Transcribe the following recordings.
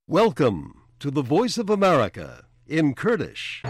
Welcome to the Voice of America in Kurdish.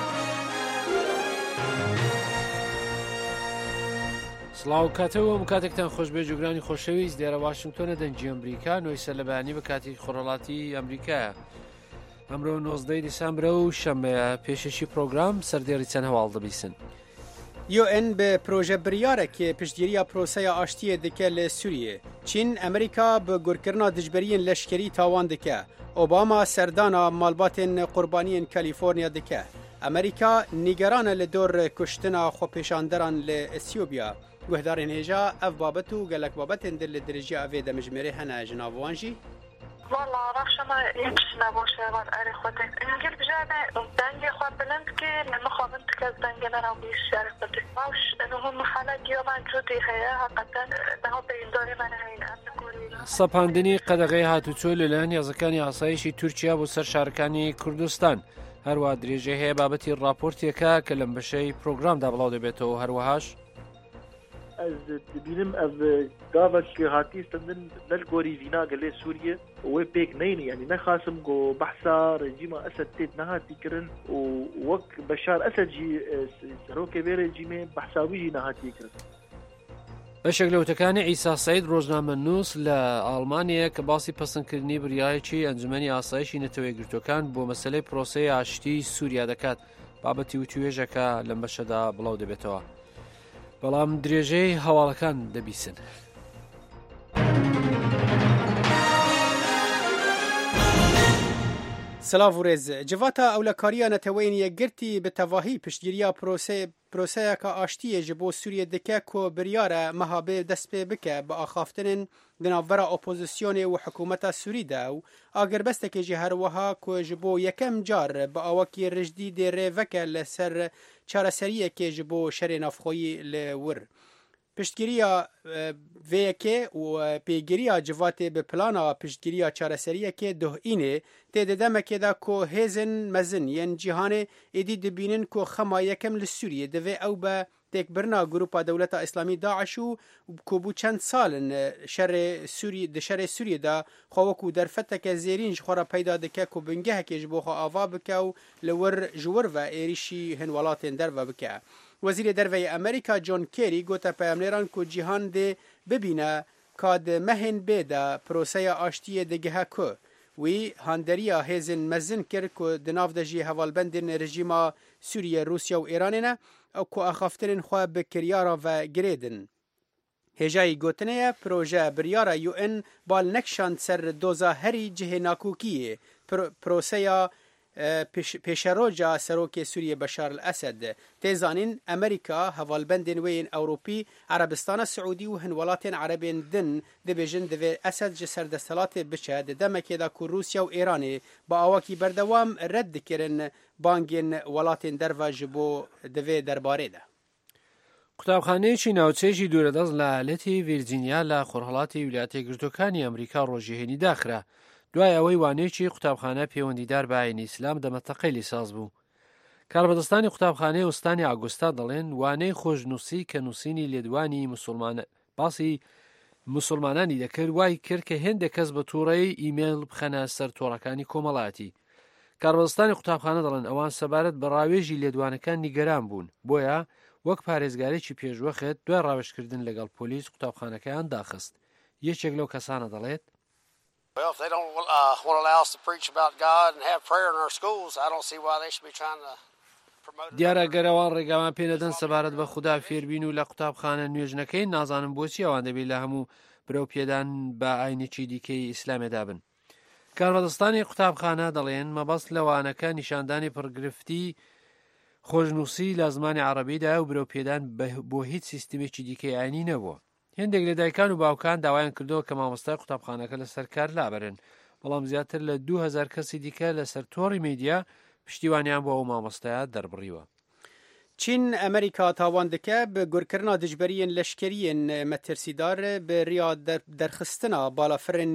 سڵاو کاتەوە کاتێکتان خۆشبێ جوگرانی خۆشەویست لێرە واشنگتۆنە دەنجی ئەمریکا نۆی سەرلەبانی بە کاتی خۆڕەڵاتی ئەمریکایە. ئەمڕۆ 19 دیسامبرە و شەمبەیە پێشەشی پرۆگرام سەردێڕی چەند هەواڵ دەبیسن. UN به پروژه بریارێکی پشتگیریya پرۆسەیە ئاشتیە دike li Sûriyê. Çîn, Amerîka bi gurkirina dijberiyên leşkerî tawan dike. Obama serdana malbatên qurbaniyên Kalîforniya dike. Amerîka nîgeran e li dor kuştina xwepêşanderan li Eثîopya. Guhdarên hêja ev babet û gelek babetên di li dirêjiya evê de mijmêrê hene ji nav wan jî. والله رخشنا يمشي نبوش غير أري خوتك إنجيل بجانة دنجي خواب بلندكي لما خوابنت كز دنجي نراو بيش شارك بدك ماوش إنه هم حالة يوم جودي هيا حقا ده بيندوري من هين أمنكوري سەپاندنی قەدەغەی هاتوچۆ لەلایەن یازەکانی ئاسایشی تورکیا بۆ سەر شارەکانی کوردستان هەروە درێژە هەیە بابەتی راپۆرتێکە کە لەم بەشەی پرۆگرامدا بڵاو دەبێتەوە هەروەهاش از دبینم از گاوک هاتی استندن نلگوری زینا گله سوریه و پیک نینی یعنی نخاسم گو بحثا رژیم اسد تید نهاتی کرن و وک بشار اسد جی سروک بیر رژیم بحثاوی جی نهاتی کرن. بەشێک لەوتەکانی ئیسا سەید ڕۆژنامەنووس لە ئاڵمانیا کە باسی پەسەندکردنی بریایەکی ئەنجومەنی ئاسایشی نەتەوەی گرتوەکان بۆ مەسەلەی پرۆسەی ئاشتی سووریا دەکات بابەتی وتوێژەکە لەم بەشەدا بڵاو دەبێتەوە. بەڵام درێژەی هەواڵەکان دەبیسن. سلااو و rêz civata ewlekariya neteweyên yekgirtî bi tevahî piştgiriya proseyeka aştiyê ji bo Sûriyê dike ku biryar e meha bê dest pê bike bi axaftinên di navbera opozisyonê û hikûmeta Sûrî de û agirbestekê jî her wiha ku ji bo yekem car bi awakî rijdî dê rê veke li ser çareseriyekê ji bo şerê navxweyî li wir. Piştgiriya vêyekê û pêgiriya civatê bi plana piştgiriya çareseriyekê duhînê tê di demekê de ku hêzên mezin yên cîhanê êdî dibînin ku xema yekem li Sûriyê divê ew be têkbirina grûpa Dewleta İslamî Daeş û ku bû çend salin di şerê Sûriyê de xwe wekû derfeteke zêrîn ji xwe re peyda dike ku bingehekê ji bo xwe ava bike û li wir ji wir ve êrişî hin welatên derve bike. Wezîrê Derveyê Amerîka John Kerry gote peyamnêran ku cîhan dê bibîne ka di mehên bê de proseya aştiyê digihe ku wî handeriya hêzên mezin kir ku di nav de jî hevalbendên rejîma Sûriye, Rûsya û Îranê ne ku axaftinên xwe bi kiryara ve girêdin. Hêjayî gotinê ye proje biryara UN bal nekşand ser doza herî cihê nakûkiyê proseya pêşeroja serokê Sûriye Beşar el-Esed. Tê zanîn Amerîka hevalbendên wê yên Ewropî, Erebistana Siûdî û hin welatên Erebên din dibêjin divê Esed ji serdesthilatê biçe di demekê de ku Rûsya û Îranê bi awakî berdewam red dikirin bangên welatên derve ji bo divê derbarê de. قوتابخانەیەکی ناوچەیەکی دوورەدەست لە ئالەتی ڤیرجینیا لە خۆرهەڵاتی ویلایەتە یەکگرتووەکانی ئەمریکا ڕۆژیهێنی داخرا دوای ئەوەی وانەیەکی قوتابخانە پەیوەندیدار بە ئاینی ئیسلام دەمەتەقەی لیسانس بوو. کاربەدەستانی قوتابخانەی ئوستانی ئاگۆستا دەڵێن وانەی خۆشنووسی کە نووسینی لێدوانی باسی موسڵمانانی دەکرد وای کرد کە هێندێک کەس بە تووڕەی ئیمێل بخەنە سەر تۆڕەکانی کۆمەڵایەتی. کاربەدەستانی قوتابخانە دەڵێن ئەوان سەبارەت بە ڕاوێژی لێدوانەکان نیگەران بوون بۆیە وەک پارێزگارێکی پێشوەخت دوای ڕاوێژکردن لەگەڵ پۆلیس قوتابخانەکەیان داخست. یەکێک لەو کەسانە دەڵێت Well, if they don't want to allow us to preach about God and have prayer in our schools, I don't see why they should be trying to promote it. دیارە گەرەوان ڕێگامان پێدەدەن سەبارەت بە خوددا فێربین و لە قوتابخانە نوێژنەکەی نازانم بۆچی ئەوان دەبێت لە هەموو برەو پێدان بە ئاینێکی دیکەی ئیسلامێدا بن. کاربەدەستانی قوتابخانە دەڵێن مەبەست لەوانەکە نیشاندانی پڕگرفتی خۆشنووسی لە زمانی عەرەبیدا و برەو پێدان بۆ هیچ سیستمێکی دیکەی ئاینی نەبووە. هێندێک لە دایکان و باوکان داوایان کردەوە کە مامۆستای قوتابخانەکە لەسەر کار لابرن بەڵام زیاتر لە 2000 کەسی دیکە لەسەر تۆڕی میدیا پشتیوانیان بۆ ئەو مامۆستایە دەربڕیوە. چین ئەمریکا تاوان dike bi gurkirina dijberiyên leşkeriyên metirsîdar bi riya derxistina balafirên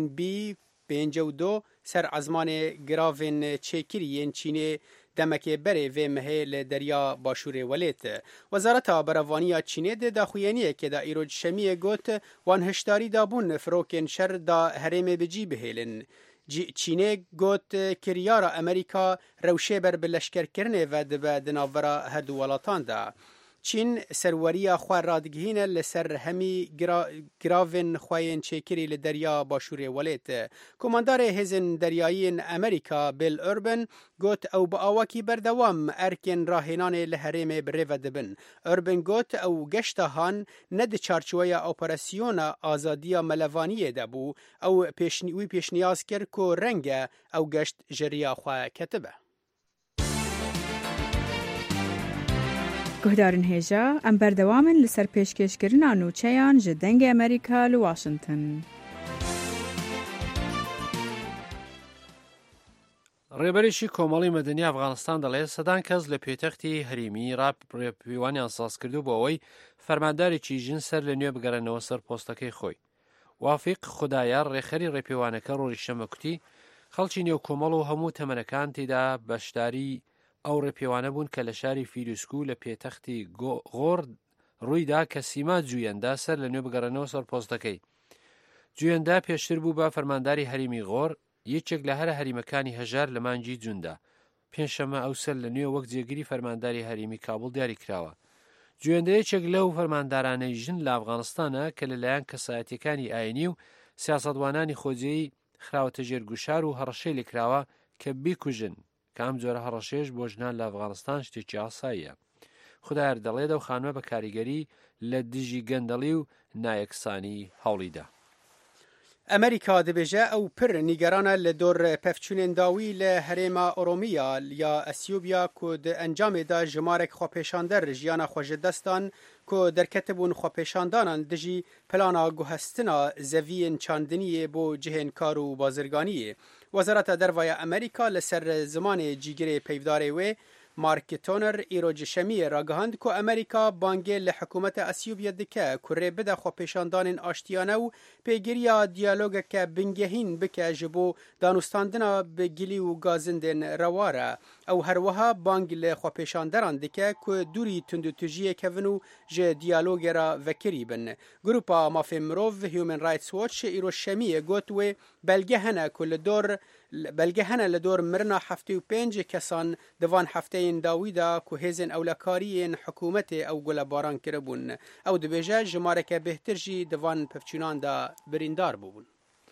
B-52 ser ezmanê giravên çêkiriyên Çînê demekê berê vê mihê li derya başûrê welêt. Wezareta Berevaniya Çînê di daxuyeniyekê de îroj şemiyê got wan hişdarî dabûn firokên şer da herêmê bi cî bihêlin. چینێ گوت کریارە ئەمریکا رەوشێ بەر بە لەشکەرکردنێ و دەبە دناوبەرە هەردوو وڵاتاندا. چین سەروەریە خوا ڕادگهینە لەسەر هەمی گراڤن خوایên çêkirî li derya Başûrê Welêt. Komandarê hêzên deryayîn Amerîka Bill Urban got ew bi awakî berdewam erkên rahênanê li herêmê bi rêve dibin. Urban got ew geşta han ne di çarçoveya operasyona azadiya melevaniyê de bû, ew wî pêşniyaz kir ku renge ew geşt ji riya xwe ketibe. گهدارن هێژا ئەم بەردەوامن لەسەر پێشکەشکردنا نوچەیان ji dengê Amerîka li Washington. ڕێبەرێکی کۆمەڵی مەدەنی ئەفغانستان دەڵێت سەدان کەس لە پێتەختی هەریمی ڕێپیوانیان ساز کردو بۆ ئەوەی فەرماندارێکی ژین سەر لە نوێ بگەڕێنەوە سەر پۆستەکەی خۆی. وافیق خودایار ڕێخەری ڕێپیوانەکە ڕۆژی شەمە کوتی خەڵکی نێو کۆمەڵ و هەموو تەمەنەکان تێدا بەشداری ئەو ڕێپیوانە بوون کە لە شاری فیروسکو لە پێتەختی غۆر ڕوویدا کە سیما جوویەندا سەر لە نوێ بگەڕێنەوە سەر پۆستەکەی. جوویەندا پێشتر بوو بە فەرمانداری هەریمی غۆر، یەکێک لە هەرە هەریمەکانی هەژار لە مانگی جووندا. پێنجشەمە ئەو سەر لە نوێ وەک جێگیری فەرمانداری هەریمی کابڵ دیاری کراوە. جوێندە یەکێک لەو فەرماندارانەی ژن لە ئەفغانستانە کە لەلایەن کەسایەتیەکانی ئاینی و سیاسەتوانانی خۆجێی خراوەتە ژێرگوشار و هەڕەشەی لێکراوە کە بیکوژن، کە ئەم جۆرە هەڕەشێش بۆ ژنان لە ئەفغانستان شتێکی ئاساییە. خودایار دەڵێت ئەو خانووە بە کاریگەری لە دژی گەندەڵی و نایەکسانی هەوڵیدا. ئەمریکا دەبێژە ئەو پر نیگەرانە لە دۆر پەفچوونên dawî li herêma Oromîya ya Esyûbya ku di encamê da jimarek xwepêşander jiyana xwe ji destan ku derketibûn xwepêşandanan dijî plana guhestina zeviyên çandiniyê bo cihên kar û bazirganiyê. Wezareta Dervaya Amerîka li ser zimanê cîgirê peyvdarê wê Mark Toner îro şemiyê ragihand ku Amerîka bangê li hikûmeta Esyûbya dike ku rê bide xwepêşandanên aştiyane û pêgiriya diyalogeke bingehîn bike ji bo danûstandina bi gilî û gazindên rewar e. Ew her wiha bang li xwepêşanderan dike ku dûrî tundûtujiyê kevin û ji diyalogê re vekirî bin. Grupa Mafê Mirov Human Rights Watch îro şemiyê got wê belge hene ku li dor mirina 75 kesan divan hefteyên dawî da ku hêzên ewlekariyên hikûmetê ew gulebaran kiribûn. Ew dibêje jimareke bêhtir jî divan pevçûnan da birîndar bûbûn.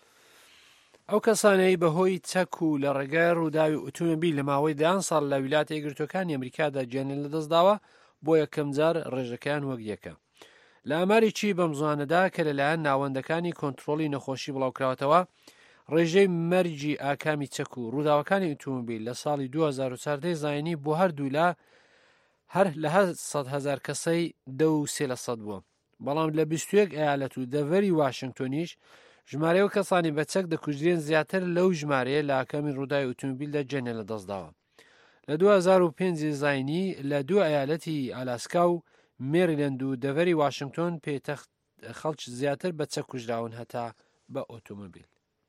ئەو کەسانەی بەهۆی چەک و لە ڕێگای ڕووداوی ئۆتۆمۆبیل لە ماوەی دایان ساڵ لە ویلاتە یەکگرتوەکانی ئەمریکادا گیانیان لەدەستداوە بۆ یەکەم جار ڕێژەکەیان وەک یەکە. لە ئەماریکی بەم زوانەدا کە لەلایەن ناوەندەکانی کۆنتڕۆڵی نەخۆشی بڵاوکراوەتەوە ڕێژەی مەرجی ئاکامی چەک و ڕووداوەکانی ئۆتۆمۆبیل لە ساڵی 2014 زاینی بۆ هەردوو هەر لە 100,000 کەسەی 2.3% بووە. بەڵام لە 21 ئەیالەت و دەڤەری واشنگتۆنیش ژمارەی کەسانی بە چەک دەکوژرێن زیاتر لەو ژمارەیە لە ئاکامی ڕووداوی ئۆتۆمۆبیلدا جێنێ لەدەستداوە. لە 2005 زاینی لە 2 ئەیالەتی ئالاسکا و مێریلەند و دەڤەری واشنگتۆن پێتەخت خەڵک زیاتر بە چەک کوژراون هەتا بە ئۆتۆمۆبیل.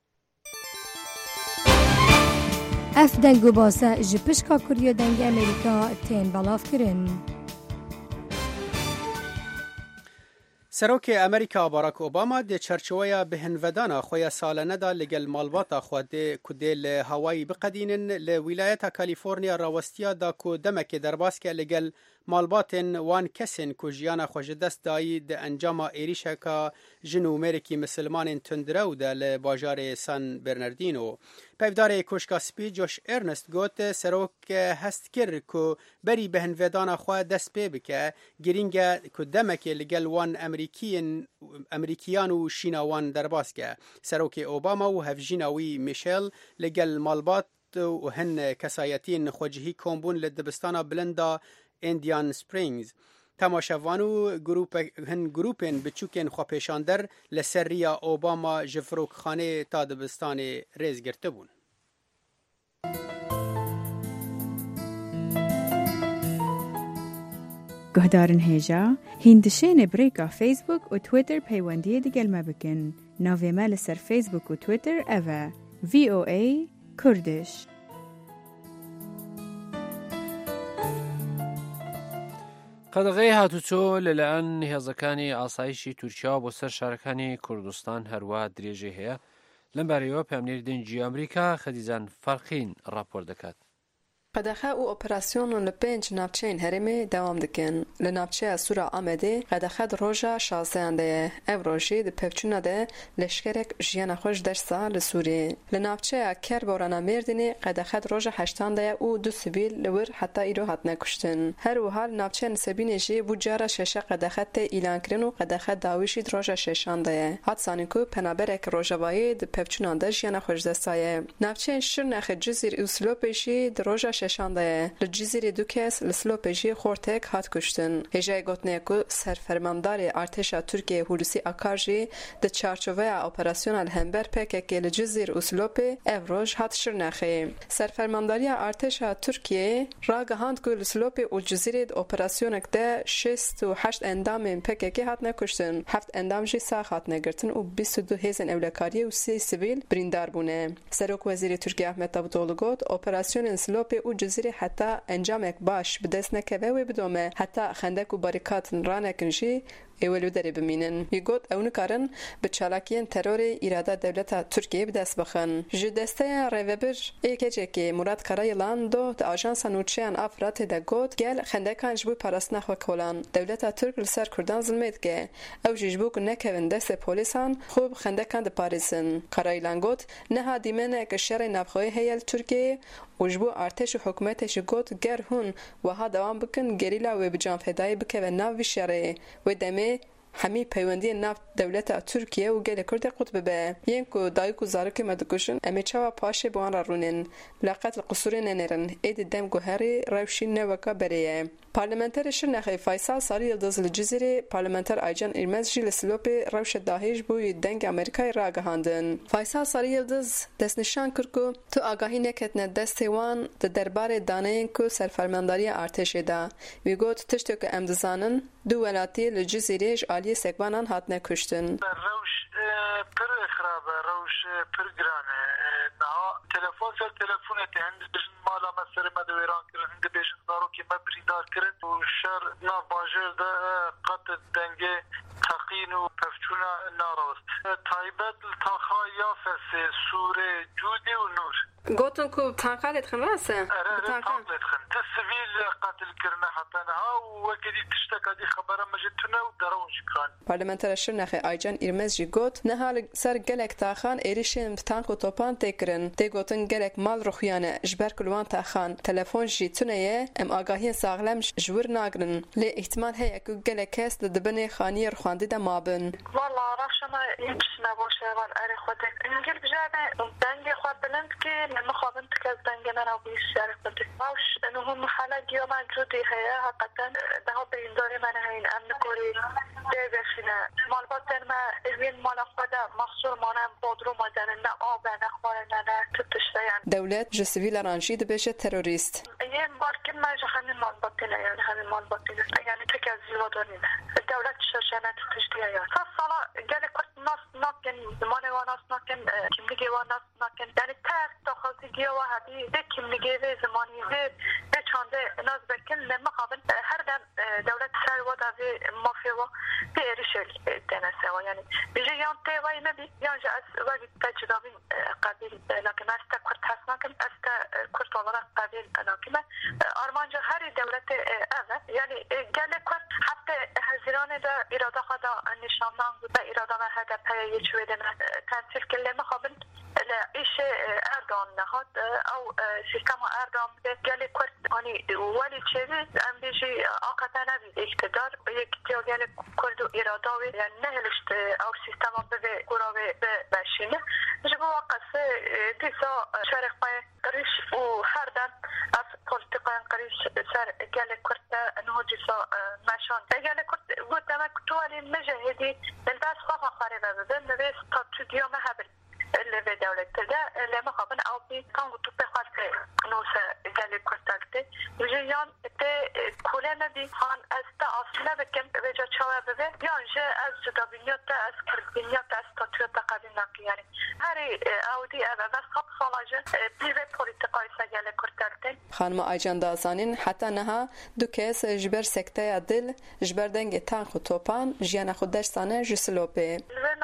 ئەف دەنگ و باسە ji pişka Kuriya dengê Amerîka tên belavkirin. Serokê Amerîka Barack Obama di çerçeweya bihinvedana xwe ya saleneda li gel malbata xwe ku dê li Hawayî biqedînin li wîlayeta Kalîforniya rawestiya da ku demekê derbas li gel malbatên wan kesên ku jiyana xwe ji dest dayî di encama êrişeka jin û mêrekî misilmanên tundirew de li bajarê San Bernardino. Pevdarê Koşka Spî Josh Earnest got serok hest kir ku berî bihinvedana xwe dest pê bike girîng e ku demekê li gel wan Emerîkiyan û şîna wan derbas ke. Serokê Obama û hevjîna wî Michelle li gel malbat û hin kesayetiyên xwecihî kombûn li dibistana bilind Indian Springs. Temaşevan û hin grupên biçûkên xwepêşander li ser rêya Obama ji firokxanê ta dibistanê rêz girtibûn. Guhdarin hêja hîn dişêne brêka Facebook û Twitter peywendiyê digel me bikin. Navê me li ser Facebook û Twitter ev e VOA Kurdish. قەدەغەی هاتوچۆ لەلایەن هێزەکانی ئاسایشی تورکیا بۆ سەر شارەکانی کوردستان هەروە درێژەی هەیە لەم بارەیەوە پامنێری دەنگی ئەمریکا خەدیجان فەرقین راپۆر دەکات. قەدەخە و ئۆپراسیۆن لە 5 ناوچەین هەرێمێ داوام دکن. لە ناوچەیە سوورا ئامەدێ قەدەخە ڕۆژە 16 دەیە. ئەو ڕۆژی دپێچوونە دە لەشکرێک ژیانە خۆش دەرسا لە سووریە. لە ناوچەیە کەر بۆرانە مێردنێ قەدەخە ڕۆژە 8 دەیە و دو سیڤیل لەور حتا ئیرۆ هاتنە کوشتن. هەروەها لە ناوچەیە نسەبینێژی بوو جارە شێشە قەدەخە تێ ئیلانکردن و قەدەخە داویشی ڕۆژە 6 دەیە. هات سانیکو پەنابەرێک ڕۆژەوایی دپێچوونە دە ژیانە خۆش دەرسایە. ناوچەیە شرنەخە جزیر و سلۆپێژی ڕۆژە ششانده لجزیره دو کس لسلوپیجی خورتک هات کشتن. هجای گوتنه کو سرفرماندار ارتش ترکیه هولوسی آکارجی د چارچوبه اپراسیون الهمبر پکک لجزیر و سلوپی افروج هات شرنخه. سرفرمانداری ارتش ترکیه راگهاند کو لسلوپی و جزیره اپراسیون کده 6 و 8 اندام پکک هات نکشتن. 7 اندام جی ساخ هات نگرتن و 22 هزن اولکاری و 3 سیویل بریندار بونه. سروک وزیر ترکیه احمد داوودلو گفت اپراسیون سلوپی و جزیره حتی انجامک باش بدست نکوه و بدومه حتی خندک و باریکات رانکنجی اولو داری بمینن. یگوت اون کارن به چالاکین ترور اراده دولت ترکیه بدست بخن. جدسته روبر ایکجه که مراد کرایلان دو تا آژانس نوچیان افراد دگوت گل خندکان جبو پاراستنا خو کولان. دولت ترک لسر کردان ظلمت که او جبو نکوین دست پلیسان خوب خندکان د پاریسن. کرایلان گوت نه دیمنه که شر نبخوی هیل ترکیه وجبو ارتش و حکومتش گوت گر هون و ها دوام بکن گریلا و بجان فدای بکه و ناو شره و دمه همی پیوندی نفت دولت ترکیه و گل کرد قطب به ینکو دایکو زارک مدکوشن امیچا و پاشه بوان رونن لقت القصور ننرن اید دم گوهری روشین نوکا بریه. پارلمانتر شرنخه فیصل ساری یلدز الجزیره پارلمانتر آیجان ایرمز جیل سلوپ روش داهیج بوی دنگ امریکای راگهاندن. فیصل ساری یلدز دست نشان کرد تو آگاهی نکتن دست وان د دربار دانه کو سرفرمانداری ارتش ده. ویگوت تشتو که امدزانن دو ولاتی الجزیره عالی سکبانان هات نکشتن. روش پر خرابه روش پر گرانه. نه تلفن سر تلفن هند بجن مالا مسر مدویران کرد هند بجن دارو که مبریدار کرد و شر نا باجر ده قط دنگه تقین و پفچونا ناراست. تایبت التاخا یافس سوره جودی و نور. گوتن کو تانقالت خن راسه؟ تانقالت خن. تسویل قتل کرنه حتی نها و وکدی تشتکا دی خبره مجتونه و درونش کن. پارلمانتر شرنخه آیجان ایرمز جی گوت نه حال سر گلک تاخان ایریشن تانق و توپان تکرن. دی گوتن گلک مال رخیانه جبر کلوان تاخان تلفن جی تونه ام آگاهی ساغلم جور ناگرن. لی احتمال هی اکو گلک کس دبنه خانی رخواندی ده مابن. والله راشما هیچ نباشه وال اری خودت. انگل بجانه دنگ خواب بلند که نمخوابن تکز دنگ نرو بیش شرف بده. باش انه هم خلق یا موجودی هیا حقیقتا ده ها برینداری من هین امن کوری دیگشینه. مال باتن ما این مال خود مخصول مانم بادرو مادرن نه آب نه خواره نه تتشتین. دولت جسویل رانشی دبشه تروریست. یه بار که من همین مال باتنه یعنی همین مال باتنه یعنی تکز زیادانینه. دولت ششانه تشتیه یا. سالا گله کت ناکن زمان و ناس ناکن کیملیگی و ناس ناکن یعنی تاک تخصی گیا و هدی ده کیملیگی و زمانی ده چانده ناز بکن نمخابن هر دم دولت سر و داوی مافیا و بیریشل دنسه و یعنی بیجی یان تیوایی نبی یان جا از وقتی تجربی قبیل لکن است کرد هست نکن است کرد والله قبیل لکن آرمانجا هر دولت اوه یعنی گله کرد حتی هزیران دا اراده خدا نشاندن بود اراده ما هدف هایی چویده من تنسیل کلی مخابن ایش اردان نهاد او سیستم اردان بده گلی کرد آنی ولی چیزی ام بیشی آقتا نبید اقتدار یک تیا گلی کرد و اراداوی یعنی نهلشت او سیستم بده گراوی بشینه جبو واقعه دیسا شارخ بای قریش و هر دن از پولیتیقای قریش سر گلی کرد انه دیسا مشان گلی کرد بود دمک توالی مجهدی دلباس خواه خاربه بده نویس تا تو دیو محبل اللي في دولة ده اللي ما خابن أو بي كانوا تبقى في نوسة قال كرتاكتي وجيان تي كلنا دي هان أستا أصلا بكم بيجا شواب به يان جا أز جدا بنيات أز كربنيات أز تطوير تقابلنا يعني هاري أو دي أبا بس خب صلاجة بيبي بوليتيقاي سجل كرتاكتي خانم آیجان دازانین حتی نه دو کس جبر سکته دل جبر دنگ تان خو توپان جیان خود درسانه جسلوپه محلات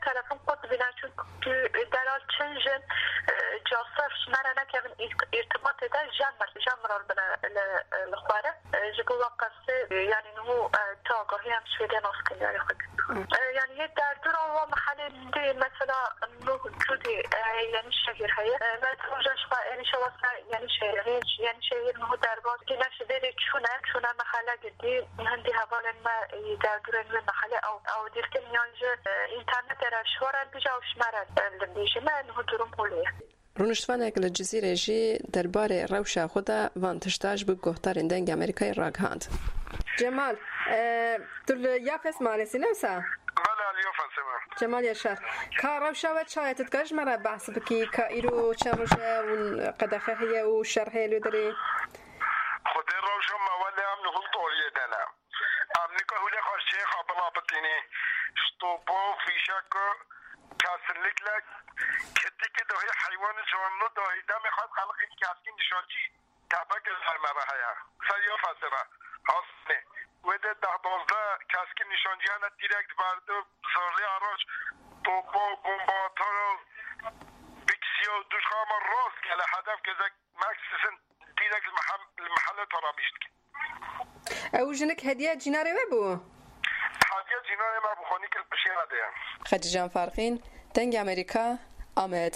تلفن قد بنا چون دلال چنجن جاسر شمارا نكمن ارتباط ده جمر بنا الخبارة جبو وقصة يعني نمو تاقهي هم شوية ناسكن يعني خد يعني يدار دورا ومحل دي مثلا انه جودي يعني شهير هيا ما تروجش يعني شواسا يعني شهير انه درباز كي نفس ديري چونه محله جدي هندي هوالن ما يدار دورا من محله او ديركن يانج انترنت رشوارا بيجا وشمارا بيجي ما انه دورم هوليه رونشتوانێک لە جزیرێژی دەربارەی ڕەوشە خۆدا ڤانتشتاژ بە گۆهتارên دەنگی ئەمریکای ڕاگەهاند. جەمال یا فەسمانێسی نەوسا؟ جەمال یاشار کا ڕەوشاوە چایەتت کە ژمارە بەحس بکی کە ئیرۆ چەند ڕۆژە قەدەخە هەیە و شەڕ هەیە لێ دەرێ؟ خودی ڕەوشە ماوەلێ ئەم نهول تۆریە دەنا ئەمریکا هولێ خۆشیێ خابڵا بتینێ شتۆپۆ فیشەکە کاسرlik لك كتك دهي حيوان جوانو دهي دم خاص خلق این کاسکین نشانچی تابک المره هيا سيو فاسرا حسنه وده 12 کاسکین نشانچی انا دایرکت برده زارلی اراج توپو بمباتارو بکسیو دوش خام راس على هدف كذا ماكسسن دایرکت المحل ترابيشت او جنك هديه جناري وبو هديه جناري ما بخوني كل بشيره ده خدیجان فرقین دنگ امریکا آمد.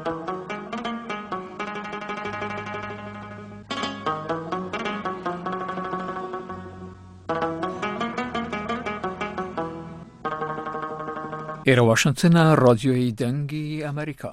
ئێرە واشنگتنە ڕادیۆی دەنگی ئەمریکا.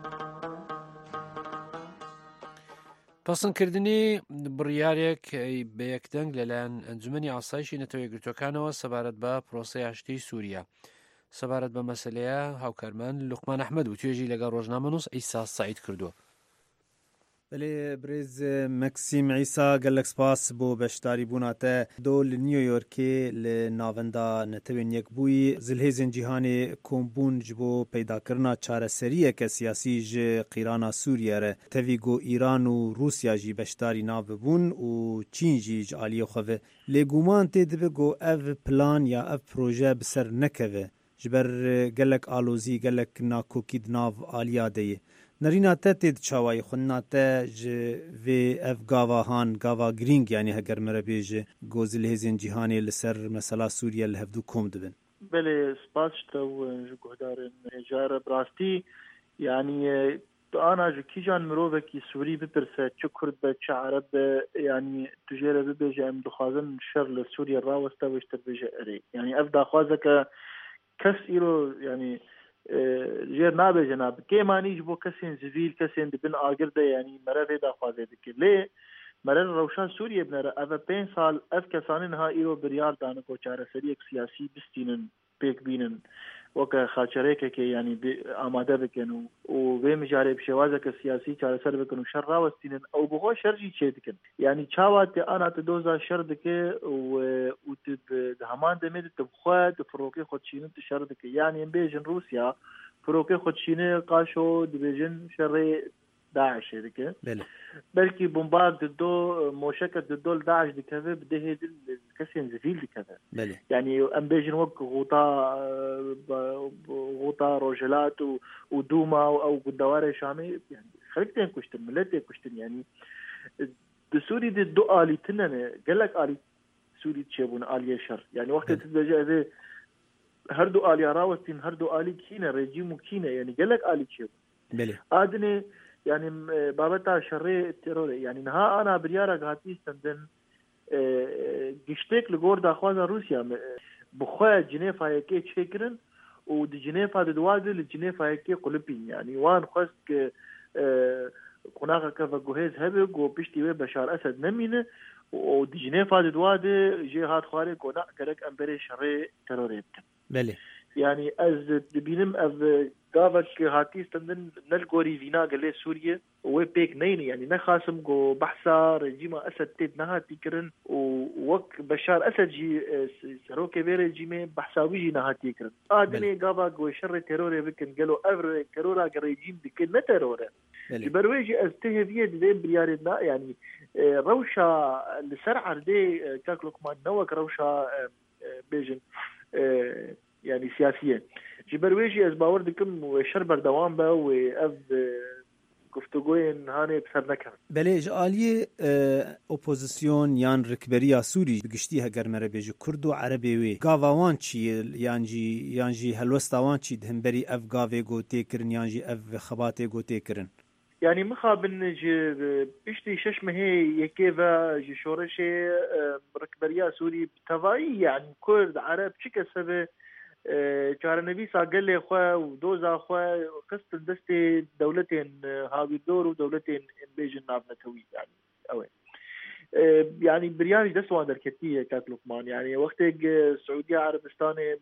پەسەندکردنی بڕیارێک بە یەکدەنگ لەلایەن ئەنجومەنی ئاسایشی نەتەوە یەکگرتوەکانەوە سەبارەت بە پرۆسەی ئاشتی سووریا. سەبارەت بە مەسەلەیە هاوکارمان لوقمان ئەحمەد و توێژی لەگەڵ ڕۆژنامەنووس ئیسا سعید کردووە. بله برز مکسیم عیسا گلک سپاس بو بشتاری بوناته دو نیویورکی لناوندا نتوین یک بوی زلهزن جهان کومبون جبو پیدا کرنا چاره سریه که سیاسی ج قیرانا سوریه ره تویگو ایران و روسیا جی بشتاری ناو بون و چین جی جعالی خواه لگومان تید بگو او پلان یا او پروژه بسر نکوه جبر گلک آلوزی گلک ناکوکید ناو آلیا دیه نرینا تید چاوای خوننا ج و اف گاواهان گاوا گرینگ یعنی هگر مربیج گوزل هزین جهانی لسر مثلا سوریه لهفدو کوم دبن. بله سپاس تو جهدار جار براستی یعنی أنا جو كيجان مروفكي سوري ببرسة شو كرد شو عرب يعني تجارة ببيجة أم دخازن شر لسوريا الراوستا ويشتر بيجة أري يعني أفدا خوازك كس إيرو يعني جير نابه جناب كي مانيش بو كسين زفيل كسين دبن آگرده يعني مرة دا خوازه دكي ليه مرة روشان سوريا بنره أفا 5 سال أف كسانين ها إيرو بريار دانكو چاره سريك سياسي بستينن بيك بينن وكا خاچريكه كي يعني آماده بكن و بهم جارب شوازك سياسي چاره سر بكن و شر راوستينن او بغو شرجي چه دكن يعني چاوات انا تدوزا شر دكي و تب همان دمد تبخوا تفروكي خدشين شر دكي يعني بيجن روسيا فروكي خدشين قاشو دبيجن شر داعش دكي بلكي بومبارد ضدو موشكه ضدو داعش دكي بده كسين زفيل دكي يعني ام بيجن وك غوطا روجلات ودوما او دوار شامي يعني خليتين كشتن ملتين كشتن يعني سوري دي دو آلي تنن قالك آلي سوري تشيبون آلي شر يعني وقت تدجا ذي هردو آلي راوستين هردو آلي كينا ريجيمو كينا يعني قالك آلي تشيبون آدني يعني بابتا شري الترور يعني نها انا بريارا غاتي استندن گشتك لغور داخوازا روسيا بخوا جنيفا هيكي تشكرن و دي جنيفا ددوازل لجنيفا هيكي قلبين يعني وان خصك قناغا كفا جوهيز هبق و بيشتي بشار اسد نمينه و دي جنيفا ددوازل جي هات خواري كونا كرك امبري شري تروريت بله يعني از دبينم از قافك هاتي استندن نلقوري فينا قال سوريا وبيك نين يعني نخاسم جو بحثا رجيما اسد تيد نهاتي كرن ووك بشار اسد جي سروكي بيري جيمي بحثاوي جي نهاتي كرن ادني قافا جو شر تيروري بكن قالوا افر تيرورا ريجيم بكن تيرورا برواجي استهديه دي بريارنا يعني روشا لسرعه دي كاكلوك ما نوك روشا بيجن يعني سياسيا جبرويجي از باور دكم وشر بردوام با واف گفتگوین هانه بسر نکن. بله جالی اپوزیسیون یان رکبریا سوری بگشتی هگر مره بیج کرد و عربی وی گاوان چی یانجی هلوستاوان چی دهنبری اف گاوی گوته کرن یانجی اف خباته گوته کرن. يعني مخابن بيشتي شش مهي يكيفا جي شورشي ركبريا سوري بتواي يعني كرد عرب شكا سبه چارنویسا قال خو ودوزا خو قسط دستي دولتين هاوي دور ودولتين بيجن نابنتوي يعني اوين يعني بريانج دسوا دركتيه كات لقمان يعني وقت السعوديه عربستان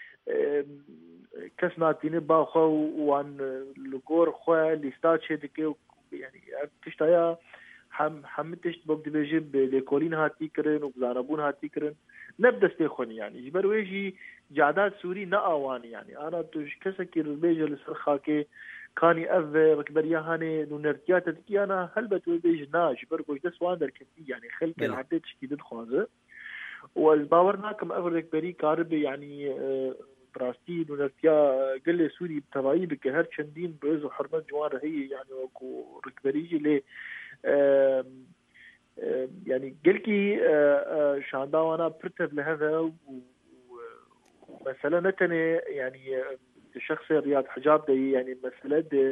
كسناتين با خو وان لغور خو ليستاتش دك يعني تشتايا حمتش بوقت بيجيب لكولين هاتي كرن وبزاربون هاتي كرن نبدا استخوني يعني جبرويجي جعداد سوري ناواني يعني انا توش كسكي البيج السرخاكي كاني اف ركبريا هاني نونرتيات تكي انا هلبت بيج ناج بركوش دس واندر كتي يعني خلق العدد شديد خوازه والباورناكم اف ركبري كارب يعني براستي نونرتيا قل سوري بتراي بكهر شندين بيز وحرمه جوار هي يعني وكو ركبريجي لي يعني قلكي شاندا وانا برتب لهذا ومثلا نتني يعني الشخص رياض حجاب دي يعني مسألة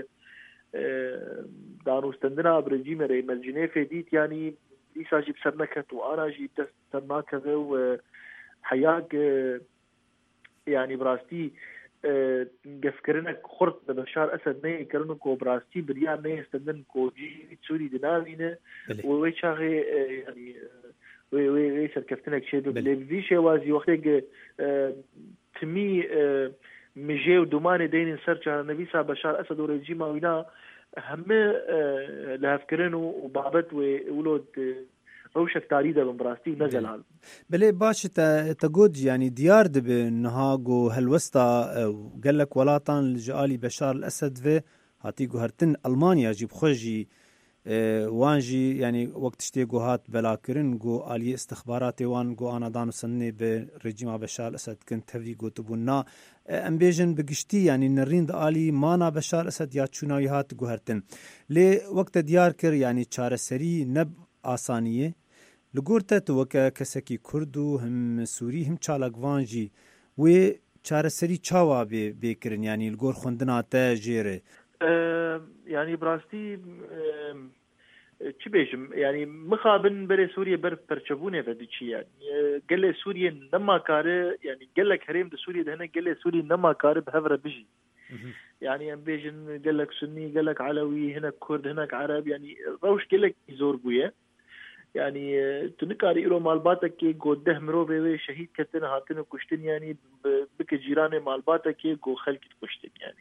دانو استندنا برجيم ري مالجنيفة ديت يعني ليسا جيب سرنكت وانا جيب سرناكت وحياك يعني براستي قفكرنك خرط بشار أسد نيه كرنكو براستي بريان نيه استندن كو جي سوري دنالينه ويشاغي يعني وي شركفتنك شيء بلي شيء وازي وقتك تمي مجيو دوماني دين سرچ النبي صاحب بشار أسد ورجيم وينا هم لهفكرنو وبابت وولود روشك تاريده بمبراستي نزل هذا بلي باش تقود يعني ديار دب نهاجو هلوستا قال لك ولاطان الجالي بشار الأسد في هاتيجو هرتن ألمانيا جيب خجي وانجي يعني وقت اشتيجو هات بلاكرن جو آلي استخباراتي وان جو أنا دانو سنة برجيم بشار الأسد كنت هفي جو تبونا أمبيجن بقشتي يعني نرين دالي مانا بشار الأسد يا تشوناي هات جو هرتن لي وقت ديار كر يعني چارسري نب آسانية لگورتا تو وکا کسکی کردو هم سوری هم چالکوانجی و چارسری چاوا بیکرن یعنی لگور خوندنا تا جیره يعني براستي چی بیشم يعني مخابن بري سوريا بر پرچبونه فديشي يعني قال سوريا نما كاره يعني قال لك هريم ده سوريا ده هنا قال سوريا نما كاره بهفره بيجي يعني ام بيجن قال لك سني قال لك علوي هنا كرد هناك عرب يعني روش قال لك زور بويا يعني تنكاري إلو مالباتك كي قو ده مروبي شهيد كتن هاتن وكشتن يعني بك جيران مالباتك كي قو خلق كشتن يعني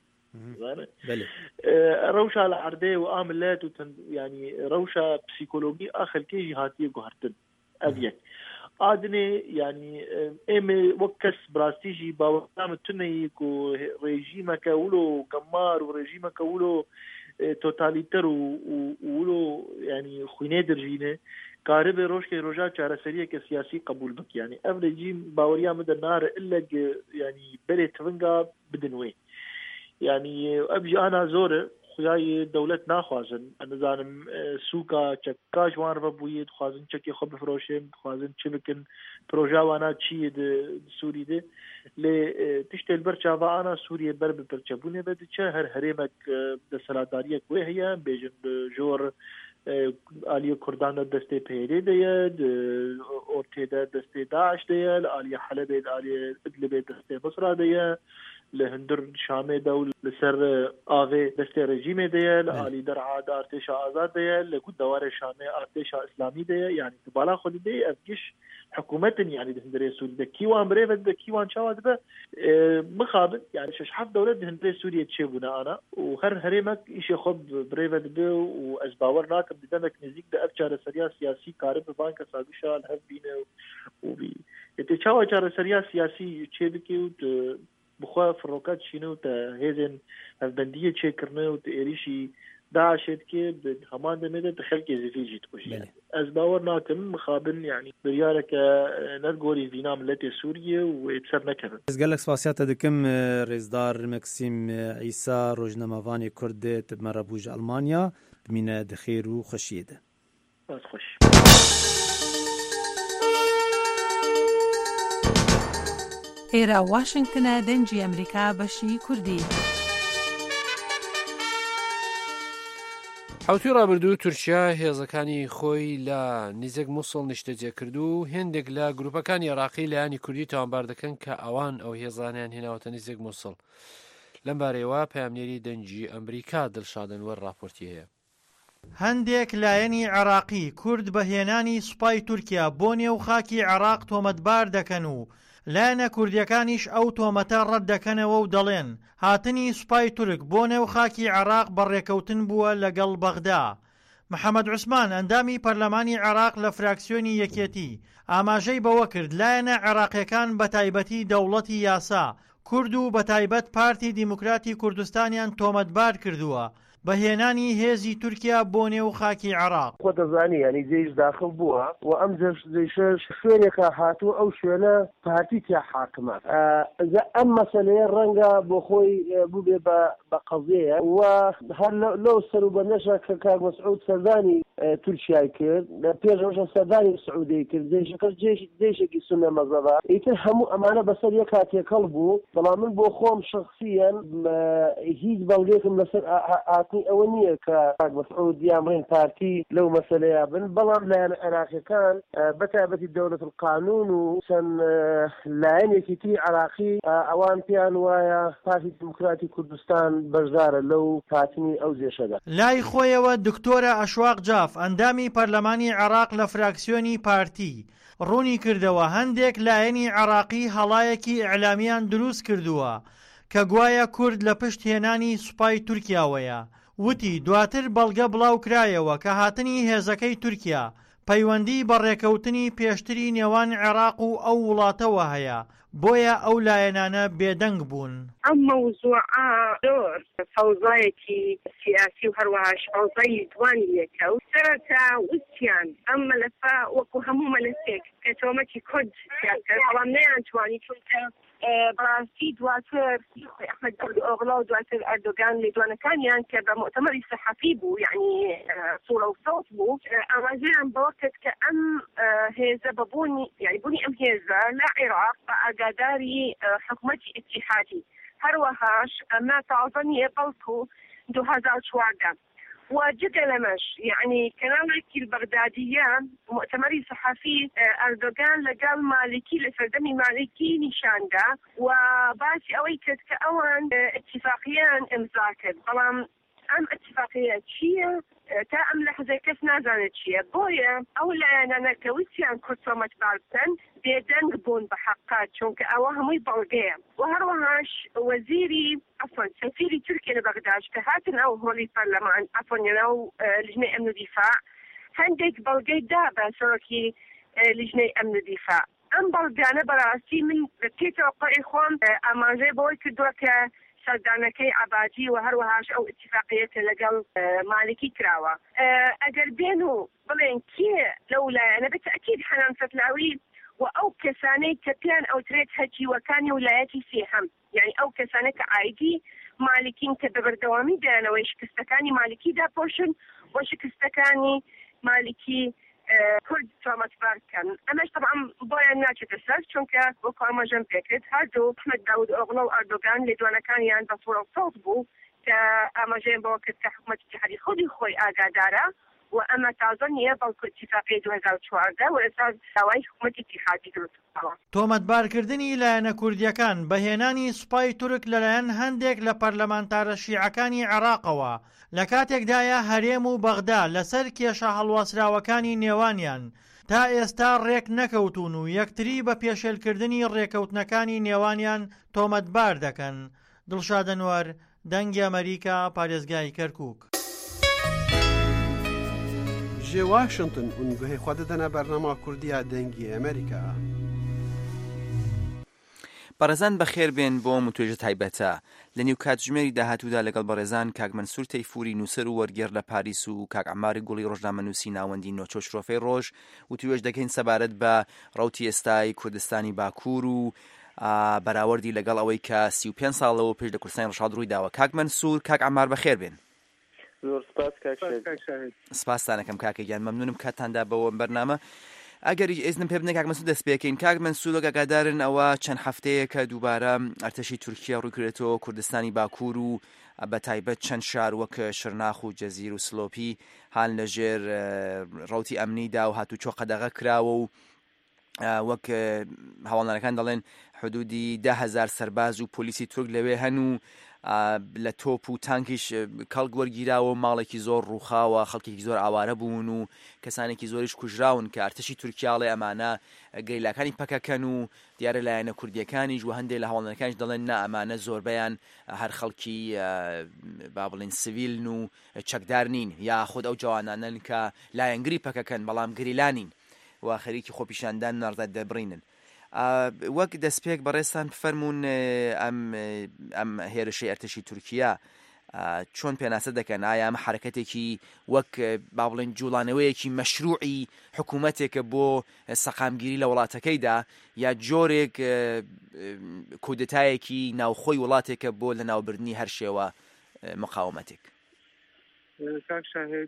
روشة على عرضي وآملات يعني روشة بسيكولوجي آخر كي هاتي قو هرتن أبيك عادني يعني إيمي وكس براستيجي باوام التني قو ريجيمك ولو قمار وريجيمك ولو توتاليتر ولو يعني خوينه درجينه قارب روش کے روجا چارسریه کے سیاسی قبول بک يعني اف رجيم باوريا مد نار الا يعني بلي تفنقا بدنوي يعني ابجي انا زور خوياي دولت ناخوازن انا زانم سوكا چکاش وان ربويد خوازن چکی خب فروشم خوازن چبكن پروژا وانا چی سوري ده ل تشتل برچاوا انا سوريا برب برچبونه بده چه هر هرمك د سلاداريه کوي هي بيجن جور آلية كردان دستي بيري ديال أورتيدا دستي داعش ديال آلية حلب آلية إدلب دستي بصرة ديال لهندر شامي دول لسر آوي دستي رجيمي ديال آلي درعا ارتشا آزاد ديال لكود دوار شامي ارتشا إسلامي ديال يعني تبالا خودي دي أفجيش حكومة يعني دهندري سوري ده كيوان بريفت ده كيوان شاوات ده مخابن يعني شحف دولة دهندري سوريا تشيبونا أنا وهر هريمك إشي خب بريفت ده وأزباور ناكم بدمك نزيك ده أفجار سريا سياسي كارب بانك ساقشا الهف بينا وبي يتشاوا جار سريا سياسي تشيبكي بخوا فروقات شنو تا هيزن هفبندية تشيكرنا وتقريشي داعشت كي همان دمده تخلق زفيجي تقوش يعني از باور ناكم مخابن يعني بريارك نرجوري فينا ملتي سوريا ويتسر نكمل از قالك سپاسيات دكم رئيسدار مكسيم عيسى روجنامافاني كرد تبمربوج ألمانيا بمينا دخير وخشيده بس خوش ئێرە واشنگتنە دەنگی ئەمریکا بەشی کوردی. حوتی ڕابردوو تورکیا هێزەکانی خۆی لە نزیک مووسڵ نیشتەجێ کرد و هێندێک لە گروپەکانی عێراقی لایانی کوردی تاوانبار دەکەن کە ئەوان ئەو هێزانیان هێناوەتە نزیک مووسڵ. لەم بارەیەوە پەیامنێری دەنگی ئەمریکا دڵشادنوەر راپۆرتی هەیە. هەندێک لایەنی عێراقی کورد بە هێنانی سوپای تورکیا بۆ نێو خاکی عێراق تۆمەتبار دەکەن و لایەنە کوردیەکانیش ئەو تۆمەتە ڕەت دەکەنەوە و دەڵێن هاتنی سوپای تورک بۆ نێو خاکی عێراق بەڕێکەوتن بووە لەگەڵ بەغدا. محەممەد عوسمان ئەندامی پەرلەمانی عێراق لە فراکسیۆنی یەکێتی ئاماژەی بەوە کرد لایەنە عێراقیەکان بە تایبەتی دەوڵەتی یاسا کورد و بە تایبەت پارتی دیموکراتی کوردستانیان تۆمەتبار کردووە بەهێنانی هێزی تورکیا بۆ نێو خاکی عێراق. خۆ دەزانی ینی جێش داخل بووە و ئەم جێشە شوێنێکە هاتووە ئەو شوێنە پارتی تیا حاکمە ئەم مەسەلەیە ڕەنگە بۆ خۆی بووبێ بە قەزەیە و هەر لەو سەروبەندەشە کە کاک مەسعود سەردانی تورکیای کرد لە پێشەوەشە سەردانی سعودی کرد جێشەکەش جێشێکی سونە مەزەبە ئیتر هەموو ئەمانە بەسەر یەک هاتێکەڵ بوو بەڵام من بۆ خۆم شخصیەن هیچ بەڵگەیەکم لەسەر ئەوە نییە کە کاک مەسعود یامڕێن پارتی لەو مەسەلەیە بن بەڵام لایەن عێراقیەکان بەتایبەتی دەوڵەت القانون و چەند لایەنێکی تری عێراقی ئەوان پێیان وایە پارتی دیموکراتی کوردستان بەشدارە لەو هاتنی ئەو جێشەدا. لای خۆیەوە دکتۆرە ئەشواق جاف ئەندامی پەرلەمانی عێراق لە فراکسیۆنی پارتی ڕوونی کردەوە هەندێک لایەنی عێراقی هەڵایەکی ئیعلامیان دروست کردووە کە گوایە کورد لە پشت هێنانی سوپای تورکیاوەیە. وتی دواتر بەڵگە بڵاو کرایەوە کە هاتنی هێزەکەی تورکیا پەیوەندی بە ڕێکەوتنی پێشتری نێوان عێراق و ئەو وڵاتەوە هەیە بۆیە ئەو لایەنانە بێدەنگ بوون. ئەم مەوزوعە زۆر فەوزایەکی سیاسی و هەروەهاش فەوزای دوانیەکە و سەرەتا وتیان ئەم مەلەفە وەکو هەموو مەلەفێک کە تۆمەتی کورد کرد بەڵام نەیانتوانی چونکە بەڕاستی دواتر ئەحمەد ئۆغڵا و دواتر ئەردۆگان لێدوانەکانیان کە بە مؤتەمەری سەحەفی بوو یعنی سوورە و سەوت بوو ئاماژەیان بەوە کرد کە ئەم هێزە بەبوونی یعنی بوونی ئەم هێزە لە عێراق بە ئاگاداری حکوومەتی ئیتیحادی هەروەهاش ئەمە تازە نییە بەڵکو 2014 وجد لمش يعني كنانكي البغدادية مؤتمري صحفي أردوغان لقال مالكي لسردمي مالكي نشاندا وباسي أوي كأوان اتفاقيان امزاكد بلام أم اتفاقية شيء تا أم لحظة كيف نازانت شيء بويا أولا أنا كويتيان كرتومة بالتن بيدنگ بون بحقات چونك أواهم يبالغيه وهروهاش وزيري عفوا سفيري تركيا لبغداد كهاتن أو هولي برلمان عفوا ينو لجنة أمن الدفاع هندك بلغي دابا سركي لجنة أمن الدفاع أم بلغانا براسي من كي توقعي خوان أمانجي بوي كدوكا سەردانەکەی عبادی و هەروەهاش ئەو اتفاقیەتە لەگەڵ مالکی کراوە ئەگەر بێن و بڵێن کێ لەولایەنە بەتەئکید حەنان فتلاوی و ئەو کەسانەی کە پێیان ئەوترێت هەجیوەکانی ویلایەتی سێهەم یعنی ئەو کەسانە کە ئایدی مالکین کە بەبەردەوامی دایانەوەی شکستەکانی مالکی داپۆشن و شکستەکانی مالکی كرد تۆمەتبار بکەن ئەمەش طبعا بۆیان ناچێتە سەر چونکە وەکو ئاماژەم پێکرد هەردوو ئەحمەد داود ئۆغڵە و ئەردۆگان لێدوانەکانیان بە سوورە و سەوت بوو کە ئاماژەیان بەوە کرد کە حکوومەتی اتحادی خۆی ئاگادارە و ئەمە تازە نییە بەڵکو اتفاقی 2014 و ئێستا داوای حکوومەتی اتحادی دروست بکەوە. تۆمەتبارکردنی لایەنە کوردیەکان بەهێنانی سوپای تورک لەلایەن هەندێک لە پەرلەمانتارە شیعەکانی عێراقەوە لە کاتێکدایە هەرێم و بەغدا لەسەر کێشە هەڵواسراوەکانی نێوانیان تا ئێستا ڕێک نەکەوتون و یەکتری بە پێشێلکردنی ڕێکەوتنەکانی نێوانیان تۆمەتبار دەکەن. دڵشادنوەر دەنگی ئەمریکا پارێزگای کەرکووک. جێ واشنگتن ئونگوهەی خوا دەدەنە بەرنامە کوردیە دەنگی ئەمریکا. بەڕێزان بەخێر بێن بۆ متوێژە تایبەتە لە نێو کاتژمێری داهاتوودا لەگەڵ بەڕێزان کاک مەنسوور تەیفوری نووسەر و وەرگێڕ لە پاریس و کاک عەماری گوڵی ڕۆژنامەنووسی ناوەندی نۆچۆ شرۆفەی ڕۆژ و توێژ دەکەین سەبارەت بە ڕەوتی ئێستای کوردستانی باکوور و بەراوردی لەگەڵ ئەوەی کە 35 ساڵەوە پێش لە کوردستانی ڕەشاد ڕوویداوە. کاک مەنسوور، کاک عەمار بەخێر بێن. زۆر سپاس کاک شاهید. سپاستانەکەم کاکەگیان، مەمنونم کاتتاندا بەوە بەرنامە. ئەگەر ئێزنم پێ بنێ کاک مەنسوور دەست پێکەین. کاک مەنسوور ئاگادارن ئەوە چەند هەفتەیە کە دووبارە ئەرتەشی تورکیا ڕوویکردێتەوە کوردستانی باکوور و بە تایبەت چەند شار وەک شرناخ و جەزیر و سلۆپی هان لەژێر ڕەوتی ئەمنیدا و هاتوچۆ قەدەغە کراوە و وەک هەواڵدارەکان دەڵێن حدودی 10,000 سەرباز و پۆلیسی تورک لەوێ هەن و لە تۆپ و تانکیش کەڵک وەرگیراوە، ماڵێکی زۆر ڕووخاوە، خەڵکێکی زۆر ئاوارە بوون و کەسانێکی زۆریش کوژراون کە ئەرتەشی تورکیاڵێ ئەمانە گەیلاکانی پەکەکەن و دیارە لایەنە کوردیەکانیش و هەندێک لە هەواڵدارەکانیش دەڵێن نا ئەمانە زۆربەیان هەر خەڵکی با بڵێن سڤیلن و چەکدار نین، یا خود ئەو جوانانن کە لایەنگری پەکەکەن بەڵام گریلانین و خەریکی خۆپیشاندان ناڕدات دەبڕینن. وەک دەستپێک بەڕێستان بفەرمونون ئەم هێرشەی ئەرتەشی تورکیا چۆن پێناسە دەکەن؟ ئایا ئەمە حرەکەتێکی وەک با بڵێن جوڵانەوەیەکی مەشروعی حکوومەتێکە بۆ سەقامگیری لە وڵاتەکەیدا، یا جۆرێک کودتایەکی ناوخۆی وڵاتێکە بۆ لە ناوبردنی هەر شێوە مقاومەتێک؟ کاک شاهید،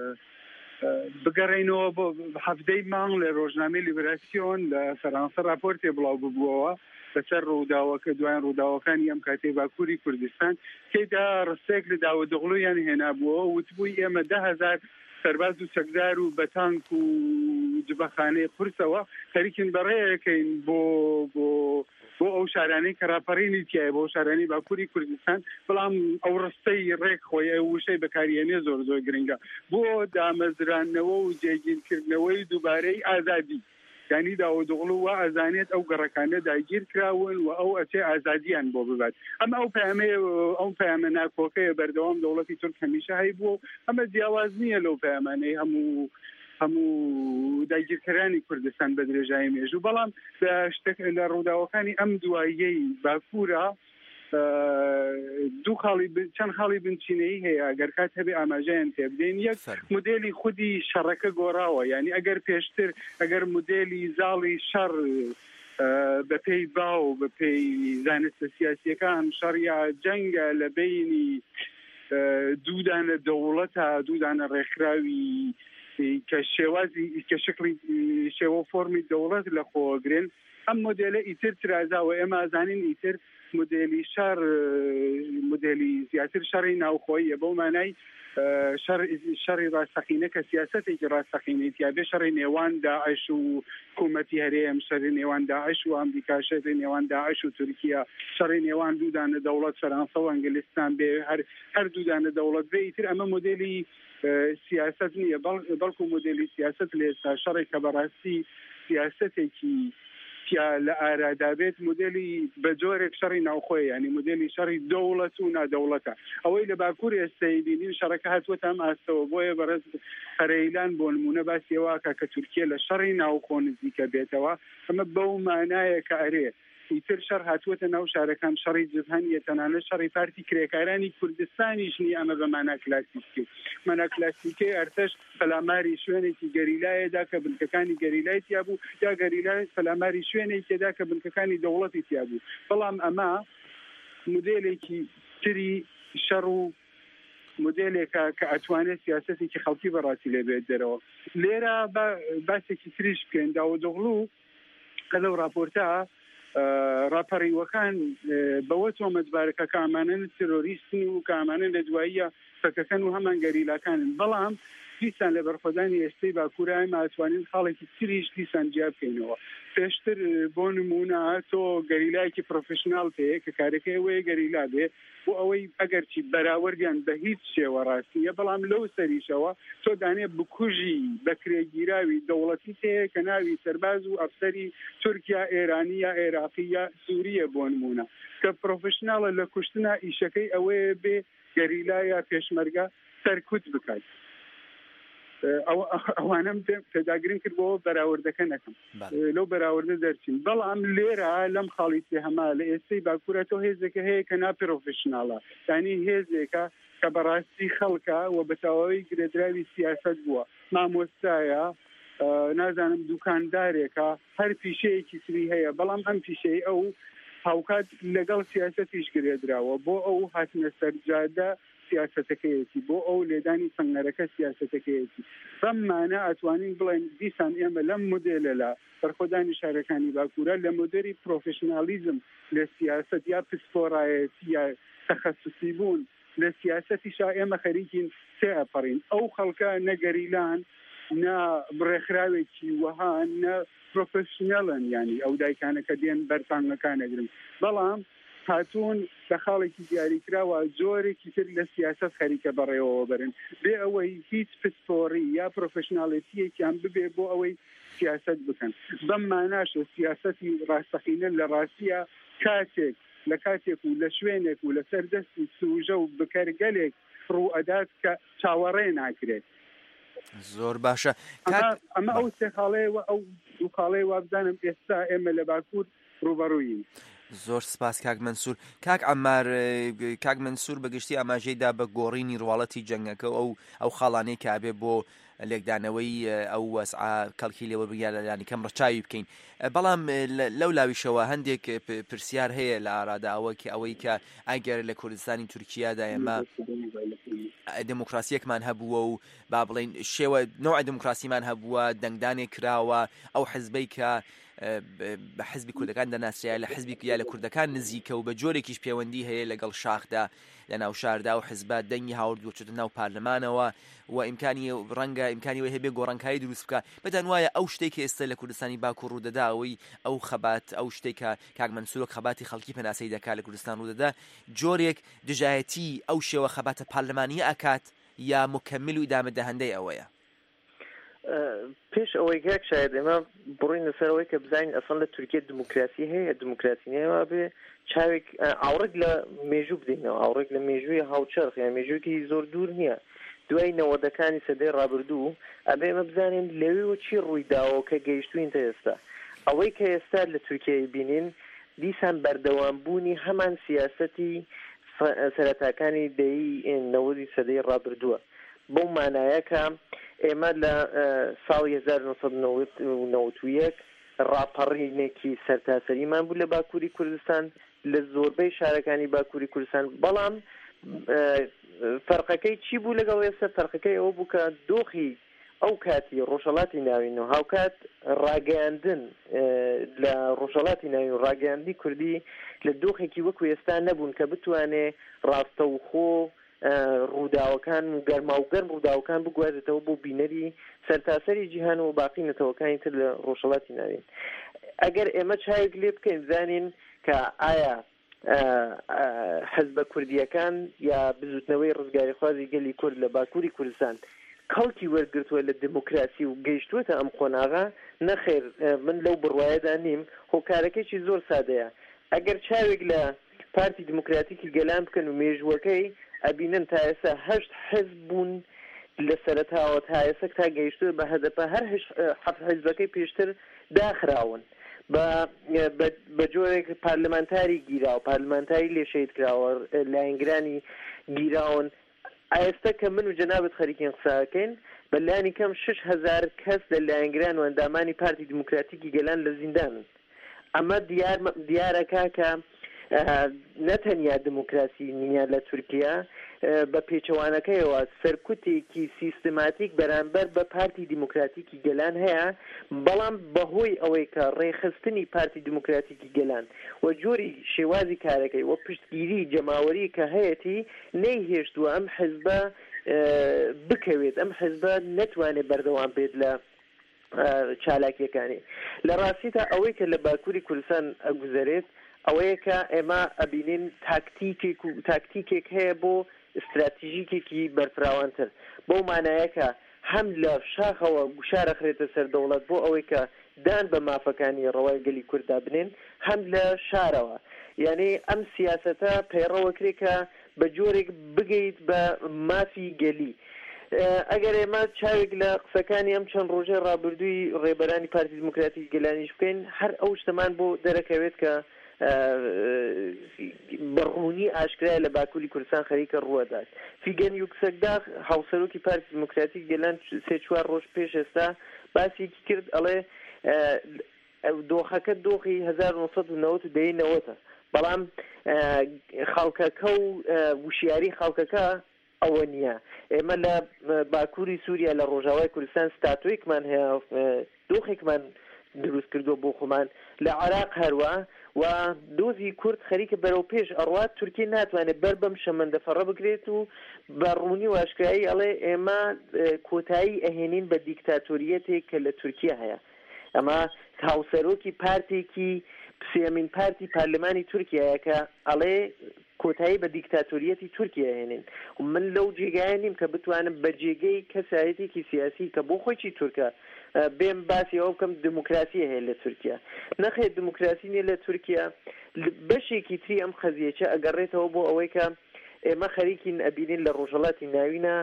بگەڕێنەوە بۆ هەفتەی مانگ لە ڕۆژنامەی لیبراسیۆن لە فەرانسە راپۆرتێ بڵاو ببووەوە لەسەر ڕووداوەکە دوایان ڕووداوەکانی ئەم کاتەی باکووری کوردستان، تێیدا ڕستێک لە داوەدەغڵویان هێنابووە و وتبووی ئێمە 10,000 سەرباز و چەکدار و بەتانک و جبەخانەی قورسەوە خەریکین بەڕێیەکەین بۆ ئەو شارانەی کە راپەڕینی تایە بۆ شارانی باکووری کوردستان، بەڵام ئەو ڕستەی ڕێک خۆی وشەی بەکارهێنێ زۆر زۆر گرنگە بۆ دامەزرانەوە و جێگیرکردنەوەی دووبارەی ئازادی، یعنی داوەدوغڵو و ئەزانێت ئەو گەڕەکانە داگیر کراون و ئەو ئەچێ ئازادیان بۆ ببات. ئەمە ئەو پەیامە ناکۆکەیە بەردەوام دەوڵەتی تورک هەمیشە هەیبوو، ئەمە جیاواز نییە لەو پەیامانەی هەموو داگیرکەرانی کوردستان بە درێژایی مێژوو. بەڵام شتێک لە ڕووداوەکانی ئەم دواییەی باکوورە چەند خاڵی بنچینەی هەیە، ئەگەر کات هەبێ ئاماژەیان پێ بدەین. یەک مودێلی خودی شەڕەکە گۆڕاوە، یعنی ئەگەر پێشتر ئەگەر مودێلی زاڵی شەڕ بە پێی باو بە پێی زانستە سیاسیەکان شەڕیا جەنگە لە بینی دوودانە دەوڵەتە، دوودانە ڕێکخراوی کە شێوازی کە شکلی شێوە فۆرمی دەوڵەت لە خۆگرن، ئەم مۆدێلە ئیتر ترازاوە. ئێمە ئازانین ئیتر مودێلی شەڕ مودێلی زیاتر شەڕی ناوخۆیە، بەو مانای شەڕی ڕاستەقینە کە سیاسەتێکی ڕاستەقینەی تیابێ شەڕی نێوان داعش و حکوومەتی هەرێم، شەڕی نێوان داعش و ئەمریکا، شەڕی نێوان داعش و تورکیا، شەڕی نێوان دوودانە دەوڵەت فەرەنسا و ئەنگلیستان بێ، هەر دوودانە دەوڵەت بێ. ئیتر ئەمە مودێلی سیاست نییە، بەڵکو مودێلی سیاست لە ئێستا شەڕێک کە بەڕاستی سیاستێکی لە ئارادابێت مودێلی بە جۆرێک شەڕی ناوخۆی، ینی مودێلی شەڕی دەوڵەت و نادەوڵەتە. ئەوەی لە باکوور ئێستای بینین شەڕەکە هاتووەتە ئەم ئاستەوە، بۆیە بەڕێز هەرەیلان بۆ نمونە باسیەوەکە کە تورکیا لە شەڕی ناوخۆ نزیکە بێتەوە، ئەمە بەو مانایە کە ئەرێ ئیتر شەڕ هاتووەتە ناو شارەکان، شەڕی جبهەنیە، تەنانە شەڕی پارتی کرێکارانی کوردستانیش نی ئەمە بە مانا کلاسیکی. مانا کلاسیکەی ئەرتەش پەلاماری شوێنێکی گەریلایەدا کە بنکەکانی گەریلای تیا بوو، یا گەریلای پەلاماری شوێنێکێدا کە بنکەکانی دەوڵەتی تیا بوو. بەڵام ئەمە مودێلێکی تری شەڕ و مودێلێکە کە ئەتوانێت سیاسەتێکی خەڵکی بەڕاستی لێ بێت دەرەوە. لێرە باسێکی تریش بکەین. داوەدوغڵو کە لەو راپۆرتە راپەڕیوەکان بەوە تۆمەتبارەکە کە ئەمانە تێرۆریستن و کە ئەمانە لە دواییە فەکەکەن و هەمان گەریلاکانن. بەڵام دیسان لە بەرخۆدانی ئێستەی باکوورای ئەتوانین خاڵێکی تریش دیسان جیا بکەینەوە. پێشتر بۆ نمونە تۆ گەریلایەکی پرۆفشنال پێەیە کە کارەکەی ئەوەیە گەریلا بێ بۆ ئەوەی ئەگەرچی بەراوردیان بە هیچ شێوە ڕاستیە، بەڵام لەو سەریشەوە تۆ دانێ بکوژی بەکرێگیراوی دەوڵەتی تەیە کە ناوی سەرباز و ئەفسەری تورکیا، ئێرانی یا عێراقی یا سووریە بۆ نمونە، کە پرۆفشناڵە لە کوشتنا ئیشەکەی ئەوەیە بێ گەریلا یا پێشمەرگە سەرکوت بکات. ئەوانم پێداگرین کردبەوە بەراوردەکە نەکەم لەو بەراوردە دەرچین بەڵام لێرە لەم خاڵی هەما لە ئێستەی باکوورەتەوە هێزێکە هەیە کە ناپرۆفشناڵە ینی هێزێکە کە بەڕاستی خەڵکە و بەتەواوی گرێدراوی سیاست بووە مامۆستایە نازانم دوکاندارێکە هەر پیشەیەکی سری هەیە بەڵام ئەم پیشەی ئەو هاوکات لەگەڵ سیاسەتیش گرێدراوە بۆ ئەو هاتنە سەرجادە سیاسەتەکەیەتی بۆ ئەو لێدانی فەنگەرەکە سیاسەتەکەیەتی بەممانە ئەتوانین بڵێن دیسان ئێمە لەم مدێلە لە بەرخۆدانی شارەکانی باکوورە لە مۆدەری پرۆفشنالیزم لە سیاست یا پسپۆڕایەتی یا تەخەسوسی بوون لە سیاسەتی شا ئێمە خەریکین سێ ئەپەڕین ئەو خەڵکە نەگەریلان نە بڕێکراوێکی وەهان نە پرۆفشنەڵن ینی ئەو دایکانە کە دێن بەرتانگەکانەگرن بەڵام هاتوون لە خاڵێکی دیاریکراوە زۆرێکی تر لە سیاست خەریکە بەڕێوەوە بەرن بێ ئەوەی هیچ پسپۆری یا پرۆفشناڵێتیەکیان ببێ بۆ ئەوەی سیاست بکەن بەم ماناشە سیاسەتی ڕاستەقینە لە ڕاستیە کاتێک لە کاتێک و لە شوێنێک و لە سەردەستی سروژە و بکەرگەلێک ڕوئەدات کە چاوەڕێ ناکرێت زۆر باشە ئەمە ئەو سێ خاڵەیەوە ئەو دوو خاڵەی وابزانم ئێستا ئێمە لە باکوور ڕوبەڕووین زۆر سپاس کاک منسوور کاک عەمار کاک منسوور بەگشتی ئاماژەیدا بە گۆڕینی ڕواڵەتی جەنگەکە ئەو خاڵانەی کابێ بۆ لێکدانەوەی ئەو وەسعا کەڵکی لێوە بگیانانی کەم ڕەچاوی بکەین بەڵام لەو لاویشەوە هەندێک پرسیار هەیە لە ئاراداوەکە ئەوەی کە ئەگەر لە کوردستانی تورکیادا ئێمە دموکراسیەکمان هەبووە و با بڵین شێوە نوع دموکراسیمان هەبووە دەنگدانێک کراوە ئەو حزبەی کە بە حزبی کوردەکان دەناسریا لە حزبی یا لە کوردەکان نزیکە و بە جۆرێکیش پەیوەندی هەیە لەگەڵ شاخدا لە ناو شاردا و حزبات دەنگی هاوردوچێتە ناو پارلەمانەوە و ئیمکانی ڕەنگە ئیمکانیەوەی هەبێ گۆڕانکاری دروست بکە بەتەن وایە ئەو شتێکی ئێستا لە کوردستانی باکوور ڕوودەدا ئەوەی ئەو خەبات ئەو شتێکە کاک منسوور خەباتی خەڵکی پەناسەی دەکات لە کوردستان ڕوودەدا جۆرێک دژایەتی ئەو شێوە خەباتە پارلەمانی ئەکات یا مکمل و ئیدامەدەهەندەی ئەوەیە پێش ئەوەی گاک شاید ئێمە بڕین لەسەرەوەی کە بزانین ئەسڵ لە تورکیە دموکراسی هەیە دموکراسی نێمە بێ چاوێک ئاوڕێک لە مێژوو بدەینەوە ئاوڕێک لە مێژووی هاوچەرخ یان مێژووکی زۆر دوور نییە دوای نەوەدەکانی سەدەی ڕابردوو ئەبێ ئێمە بزانین لەوێوە چی ڕوویداوە کە گەیشتوین تا ئێستا ئەوەی کە ئێستا لە تورکیای بینین دیسان بەردەوامبوونی هەمان سیاسەتی سەرەتاکانی دەی نەوەدی سەدەی ڕابردووە بۆ مانایە کە ئێمە لە ساڵی 1991 ڕاپەڕینێکی سەرتاسەریمان بوو لە باکووری کوردستان لە زۆربەی شارەکانی باکووری کوردستان بەڵام فەرقەکەی چی بوو لەگەڵ ئێستا فەرقەکەی ئەوە بوو کە دۆخی ئەو کاتی ڕۆژهەڵاتی ناوین و هاوکات ڕاگەیاندن لە ڕۆژهەڵاتی ناوین و ڕاگەیاندی کوردی لە دۆخێکی وەکو ئێستا نەبوون کە بتوانێ ڕاستەوخۆ ڕووداوەکان و گەرما و گەرم ڕووداوەکان بگوازێتەوە بۆ بینەری سەرتاسەری جیهان و باقی نەتەوەکانی تر لە ڕۆژهەڵاتی ناوین ئەگەر ئێمە چاوێک لێ بکەین بزانین کە ئایا حەزبە کوردیەکان یا بزوتنەوەی ڕزگاریخوازی گەلی کورد لە باکووری کوردستان کەڵکی وەرگرتووە لە دموکراسی و گەیشتووەتە ئەم قۆناغا نەخێر من لەو بڕوایەدا نیم هۆکارەکەیکی زۆر سادەیە ئەگەر چاوێک لە پارتی دموکراتیکی گەلان بکەن و مێژوەکەی ئەبینن تا ئێستا 8 حزب بوون لە سەرەتاوە تا ئێستا تا گەیشتووە بە هەدەپە هەر 7 حزبەکەی پێشتر داخراون بە جۆرێک پارلمانتاری گیراوە پارلمانتاری لێشەیت کراوە لایەنگرانی گیراون ئێستا کە من و جەنابەت خەریکین قساکەین بەلایانی کەم 6,000 کەس لە لایەنگران و ئەندامانی پارتی دموکراتیکی گەلان لە زیندانن ئەمە دیارەکە کە نەتەنیا دموکراسی نیە لە تورکیا بە پێچەوانەکەیەوە سەرکوتێکی سیستماتیک بەرامبەر بە پارتی دیموکراتیکی گەلان هەیە بەڵام بەهۆی ئەوەی کە ڕێخستنی پارتی دیموکراتیکی گەلان و جۆری شێوازی کارەکەی و پشتگیری جەماوەری کە هەیەی نەیهێشتووە ئەم حزبە بکەوێت ئەم حزبە نەتوانێت بەردەوام بێت لە چالاکیەکانی لە ڕاستیدا ئەوەی کە لە باکووری کوردستان ئەگوزارێت ئەوەیە کە ئێمە ئەبینین تاکتیکێک هەیە بۆ استراتیژیکێکی بەرفراوانتر بۆ مانایەکە هەم لە شاخەوە گوشارەخرێتە سەر دەوڵەت بۆ ئەوەی کە دان بە مافەکانی ڕەوای گەلی کووردا بنێن هەم لە شارەوە یعنی ئەم سیاسەتە پەیڕەوە کرێ کە بە جۆرێک بگەیت بە مافی گەلی ئەگەر ئێمە چاوێک لە قسەکانی ئەم چەند ڕۆژێ ڕابردووی ڕێبەرانی پارتی دیموکراتی گەلانیش بکەین هەر ئەو شتەمان بۆ دەرەکەوێت کە بەڕوونی ئاشکرای لە باکووری کوردستان خەریکە ڕوەدات فیگەن یوکسەکدا هاوسەرۆکی پارتی دیموکراتی گەلان 3-4 ڕۆژ پێش ئێستا باسێکی کرد ئەڵێ دۆخەکە دۆخی 1990 بەڵام خەڵکەکە و وشیاری خەڵکەکە ئەوە نییە ئێمە لە باکووری سووریا لە ڕۆژاوای کوردستان ستاتۆیکمان هەیە دۆخێکمان دروست کردو بۆ خۆمان لە عێراق هەروە و دۆزی کورد خەریکە بەرەو پێش ئەڕوات تورکی ناتوانێت بەر بەم شەمەندەفەڕە بگرێت و بەڕوونی و ئاشکایی ئەڵێ ئێمە کۆتایی ئەهێنین بە دیکتاتۆریەتێک کە لە تورکیا هەیە ئەمە هاوسەرۆکی پارتێکی سێمین پارتی پارلەمانی تورکیایە کە ئەڵێ کۆتایی بە دیکتاتۆریەتی تورکیا هێنین و من لەو جێگایە نیم کە بتوانم بە جێگەی کەسایەتێکی سیاسی کە بۆ خۆی تورکە بێم باسی ئەو بکەم دموکراسی هەیە لە تورکیا نەخێت دموکراسی نیە لە تورکیا بەشێکی تری ئەم خەزیەکە ئەگەڕێتەوە بۆ ئەوەی کە ئێمە خەریکین ئەبینین لە ڕۆژهەڵاتی ناوینە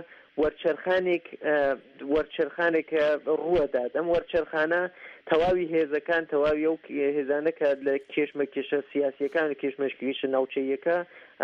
وەرچەرخانێک ڕوەدات ئەم وەرچەرخانە تەواوی هێزەکان تەواوی ئەو هێزانە کە لە کێشمەکێشە سیاسیەکان و کێشمەشکێشە ناوچەیەکە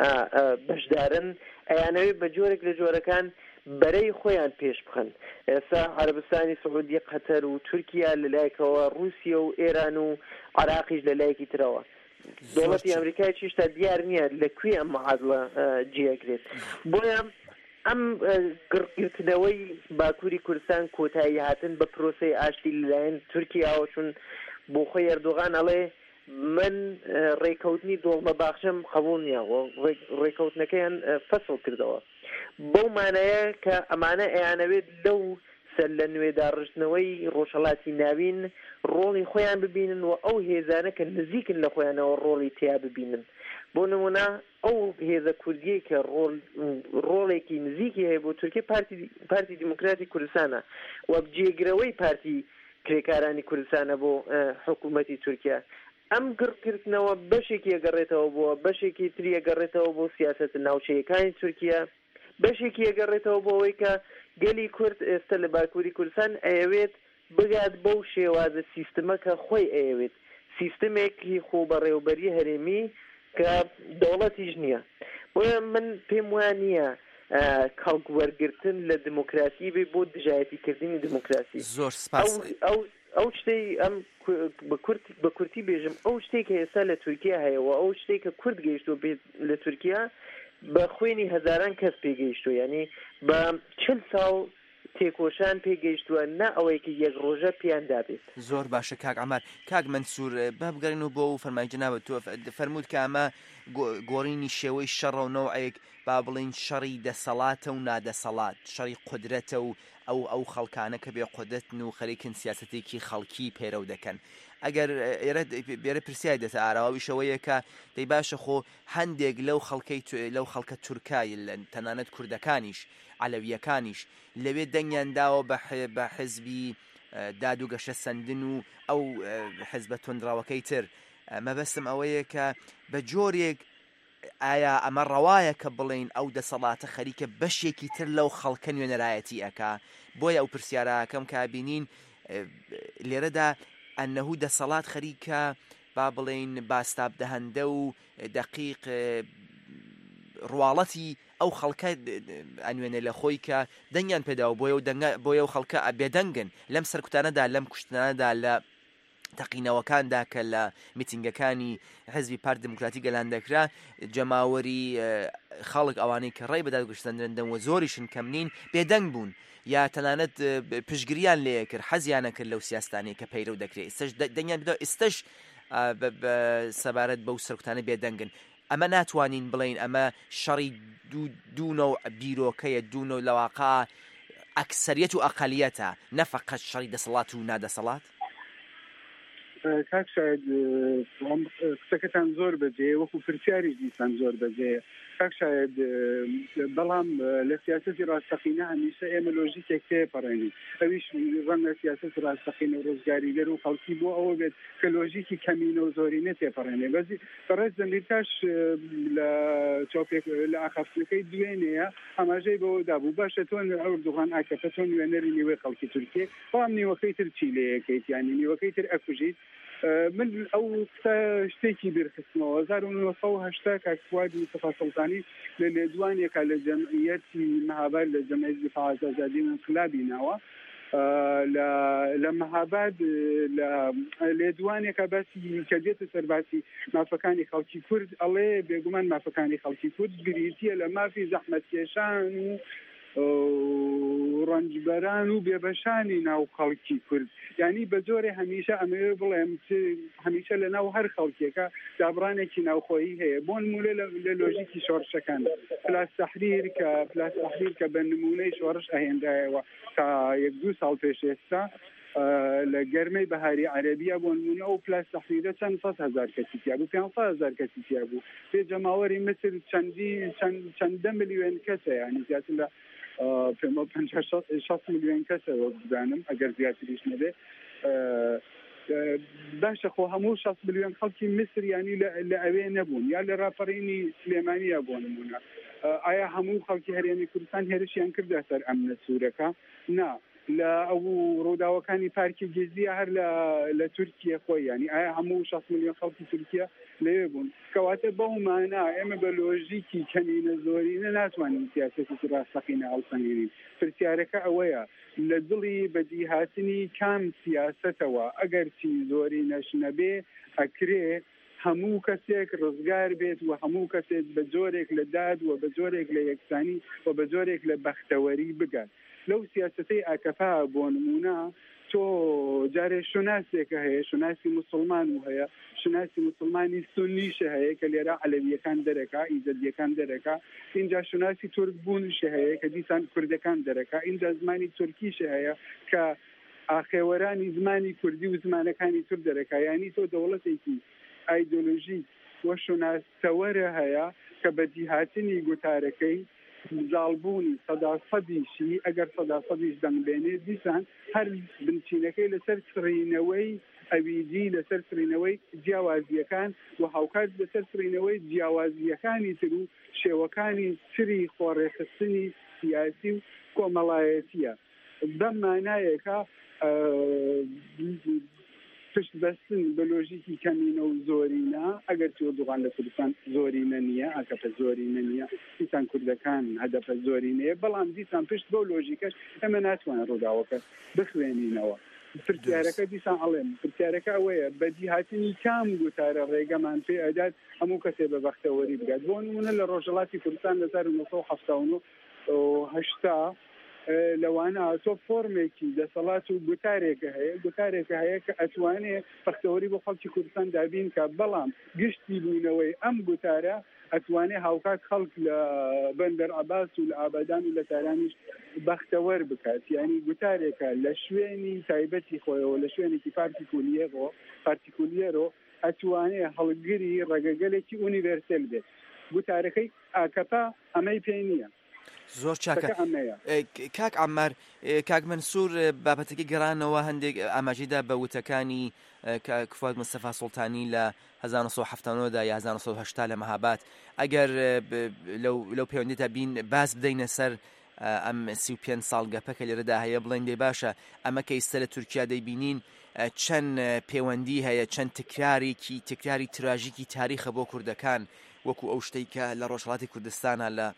بەشدارن ئەیانەوێت بە جۆرێک لە جۆرەکان بەرەی خۆیان پێش بخەن ئێستا عەرەبستانی سعودی قەتەر و تورکیا لەلایەکەوە رووسیا و ئێران و عێراقیش لەلایەکی ترەوە دەوڵەتی ئەمریکای چیشتا دیار نییە لەکوێ ئەم مەعادڵە جێگرێت بۆیە ئەم گرتنەوەی باکووری کوردستان کۆتایی هاتن بە پرۆسەی ئاشتی لەلایەن تورکیاوە چون بۆ خۆی ئەردۆغان ئەڵێ من ڕێکەوتنی دۆڵمە باخشەم قبول نییە ڕێکەوتنەکەیان فەسڵ کردەوە بەو مانایە کە ئەمانە ئەیانەوێت لەو سەر لە نوێداڕژنەوەی ڕۆژهەڵاتی ناوین ڕۆڵی خۆیان ببینن و ئەو هێزانە کە نزیکن لە خۆیانەوە ڕۆڵی تیا ببینن بۆ نمونە ئەو هێزە کوردیە کە ڕۆڵێکی نزیکی هەیە بۆ تورکیا پارتی دیموکراتی کوردستانە و جێگرەوەی پارتی کرێکارانی کوردستانە بۆ حکوومەتی تورکیا ئەم گڕکردنەوە بەشێکی ئەگەڕێتەوە بۆ بەشێکی تری ئەگەڕێتەوە بۆ سیاسەت ناوچەیەکانی تورکیا بەشێکی ئەگەڕێتەوە بۆ ئەوەی کە گەلی کورد ئێستا لە باکووری کوردستان ئەیەوێت بگات بەو شێوازە سیستمەکە خۆی ئەیەوێت سیستمێکی خۆبەڕێوەبەری هەرێمی کە دەوڵەتیش نییە بۆیە من پێم وایە نییە کەڵک وەرگرتن لە دموکراسی بێ بۆ دژایەتیکردنی دموکراسی زۆر سپاس ئەو شتەی ئەم بە کورتی بێژم ئەو شتێک کە ئێستا لە تورکیا هەیەەوە ئەو شتێک کە کورد گەیشتۆ لە تورکیا بە خوێنی هەزاران کەس پێگەیشتووە یعنی بە 40 ساڵ تێکۆشان پێگەیشتووە نا ئەوەیەکی یەک ڕۆژە پیان دابێت زۆر باشە کاک عەمار کاک مەنسوور با بگەڕین و بۆ و فەرمای جەنابەت تۆ فەرمووت کە ئەمە گۆڕینی شێوەی شەڕ و نەوعێک با بڵین شەڕی دەسەڵاتە و نادەسەڵات شەڕی قودرەتە و ئەو خەڵکانە کە بێ قودرەتن و خەریکن سیاسەتێکی خەڵکی پێرەو دەکەن ئەگەر ئێرە پرسیای دەتە ئاراویشەوەیە کە دەی باشە خۆ هەندێک لەو خەڵکە تورکای تەنانەت کوردەکانیش عەلەویەکانیش لەوێ دەنگیان داوە بە حزبی داد و گەشە سەندن و ئەو حزبە تۆندراوەکەی تر مەبەستم ئەوەیە کە بە جۆرێک ئایا ئەمە ڕەوایە کە بڵین ئەو دەسەڵاتە خەریکە بەشێکی تر لەو خەڵکە نوێنەرایەتی ئەکا بۆیە ئەو پرسیارەکەم کە بینین لێرەدا ئەنەهوو دەسەڵات خەریکە با بڵین باستاب دەهەندە و دەقیق ڕواڵەتی ئەو خەڵکە ئەنوێنێ لە خۆی کە دەنگیان پێداوە بۆیە ئەو خەڵکە بێدەنگن لەم سەرکوتانەدا لەم کوشتانەدا لە تەقینەوەکاندا کە لە میتینگەکانی حزبی پارتی دموکراتی گەلان دەکرا جەماوەری خەڵک ئەوانەی کە ڕێی بەدادگەشتەندرێن و زۆریشن کەم نین بێدەنگ بوون یا تەنانەت پشگریان لێ کرد حەزیانە کرد لەو سیاستانەیە کە پەیرەو دەکرێت ئێستش دەنگیان بدەوە ئێستش سەبارەت بەو سەرکوتانە بێدەنگن ئەمە ناتوانین بڵین ئەمە شەڕی دوو نەوع بیرۆکەیە دوو نەوع لەواقع ئەکسەریەت و ئەقەلیەتە نەفەقەت شەڕی دەسەڵات و نادەسەڵات کاک شاید قسەکەتان زۆر بەجێ وەکو پرسیاری دیسان زۆر بەجێ کاک شاید بەڵام لە سیاسەتی ڕاستەقینە هەمیشە ئێمە لۆژیکێک تێپەڕێنین ئەویش ڕەنگە سیاسەت ڕاستەقینە و ڕۆزگاریگەر و خەڵکی بۆ ئەوە بێت کە لۆژیکی کەمینە و زۆرینە تێپەڕێنێ بەڕێز زەمیرکاش لە چاپێک لە ئاخافتەکەی دوێنەیە ئاماژەی بەوە دابوو باشە تۆ ئەردوغان ئاکەپە تۆ نوێنەری نیوەی خەڵکی تورکیە بەڵام نیوەکەی تر چی لەیەکەیت یانی نیوەکەی تر ئەکوژیت من ئەو شتێکی بیرخستمەوە 1970 کاکفواد مستەفا سەڵتانی لە لێدوانێکە لە جەمعیەتی مەهاباد لە جەمعیەت دیفاع ئازادی و انقلابی ناوە لە مەهاباد لە لێدوانێکە باسی کە دێتە سەر باسی مافەکانی خەڵکی کورد ئەڵێ بێگومان مافەکانی خەڵکی کورد بریتیە لە مافی زەحمەتکێشان و ڕەنجبەران و بێبەشانی ناو خەڵکی کورد یعنی بە جۆرێ هەمیشە ئەمەوێ بڵێم هەمیشە لە ناو هەر خەڵکێکە دابڕانێکی ناوخۆیی هەیە بۆ نمونە لە لۆژیکی شۆڕشەکان پلاس تەحریر کە بە نمونەی شۆڕش ئەهێندایەوە تا 1-2 ساڵ پێش ئێستا لە گەرمەی بەهاری عەرەبیە بۆ نمونە ئەو پلاس تەحریرە چەند 100,000 کەسی تیا بوو 500,000 کەسی تیا بوو پێ جەماوەری مصر چەندە ملیۆن کەسە یعنی زیاتر لە 50-60 ملیۆن کەسە وەزدانم ئەگەر زیاتریش نەبێ باشە خۆ هەموو 60 ملیۆن خەڵکی مصر ینی لە ئەوێ نەبوون یا لە ڕاپەڕینی سلێمانیە بۆ نمونە ئایا هەموو خەڵکی هەرێمی کوردستان هێرشیان کردە سەر ئەمنە سوورەکە نا لە ئەو ڕووداوەکانی پارکی گێزیە هەر لە تورکیە خۆی ینی ئایا هەموو 60 ملیۆن خەڵکی تورکیە لەوێ بوون کەواتە بەومانە ئێمە بە لۆژیکی کەمینە زۆرینە ناتوانین سیاسەتی ڕاستەقینە هەڵسەنگێنین پرسیارەکە ئەوەیە لە دڵی بەدیهاتنی کام سیاسەتەوە ئەگەر چی زۆرینەش نەبێ ئەکرێ هەموو کەسێک ڕزگار بێت و هەموو کەسێک بە جۆرێک لە داد و بە جۆرێک لە یەکسانی و بە جۆرێک لە بەختەوەری بگات لەو سیاسەتەی ئاکەپا بۆ نمونە تۆ جارێ شوناسێکە هەیە شوناسی موسڵمان و هەیە شوناسی موسڵمانی سونیشە هەیە کە لێرە عەلەویەکان دەرەکا ئیزدیەکان دەرەکا اینجا شوناسی تورک بوونشە هەیە کە دیسان کوردەکان دەرەکا اینجا زمانی تورکیشە هەیە کە ئاخێوەرانی زمانی کوردی و زمانەکانی تور دەرەکا ینی تۆ دەوڵەتێکی ئایدۆلۆژی وە شوناستەوەرە هەیە کە بەدیهاتنی گوتارەکەی زاڵبوونی 100%شی ئەگەر 100%ش دەنگبێنێ دیسان هەر بنچینەکەی لەسەر سڕینەوەی ئەویدی لەسەر سڕینەوەی جیاوازیەکان و هاوکات لەسەر سڕینەوەی جیاوازیەکانی تر و شێوەکانی تری خۆڕێخستنی سیاسی و کۆمەڵایەتیە بەم مانایەکە پشت بەستن بە لۆژیکی کەمینە و زۆرینە ئەگەر تۆ لە کوردستان زۆرینە نییە ئاکەپە زۆرینە نییە دیسان کوردەکان هەدەفە زۆرینەیە بەڵام دیسان پشت بۆ لۆژیکەش ئەمە ناتوانێت ڕووداوەکە بخوێنینەوە پرسیارەکە دیسان ئەڵێم پرسیارەکە ئەوەیە بەدیهاتنی کام گوتارە ڕێگەمان پێ ئەدات هەموو کەسێ بە بەختەوەری بگات بۆ نمونە لە ڕۆژهەڵاتی کوردستان لە 1970 لەوانە تۆ فۆرمێکی دەسەڵات و گوتارێکە هەیە کە ئەتوانێت بەختەوەری بۆ خەڵکی کوردستان دابین کە بەڵام گشتی بوونەوەی ئەم گوتارە ئەتوانێت هاوکات خەڵک لە بەندەر عەباس و لە ئابادان و لە تارانیش بەختەوەر بکات یعنی گوتارێکە لە شوێنی تایبەتی خۆیەوە لە شوێنێکی پارتیکولیێرۆ ئەتوانێت هەڵگری ڕێگەگەلێکی ئونیڤەرسێل بێت گوتارەکەی ئاکەپا ئەمەی پێی نییە زۆر چاکە کاک عەمار کاک مەنسوور بابەتێکی گەڕانەوە هەندێک ئاماژەیدا بە وتەکانی کفواد مستەفا سوڵتانی لە 1970دا یا 1980 لە مەهاباد ئەگەر لەو پەیوەندیدا بین باس بدەینە سەر ئەم 35 ساڵ گەپەکە لێرەدا هەیە بڵێن دێ باشە ئەمە کە ئێستا لە تورکیا دەیبینین چەند پەیوەندی هەیە چەند تکراری تراژیکی تاریخە بۆ کوردەکان وەکو ئەو شتەی کە لە ڕۆژهەڵاتی کوردستانە لە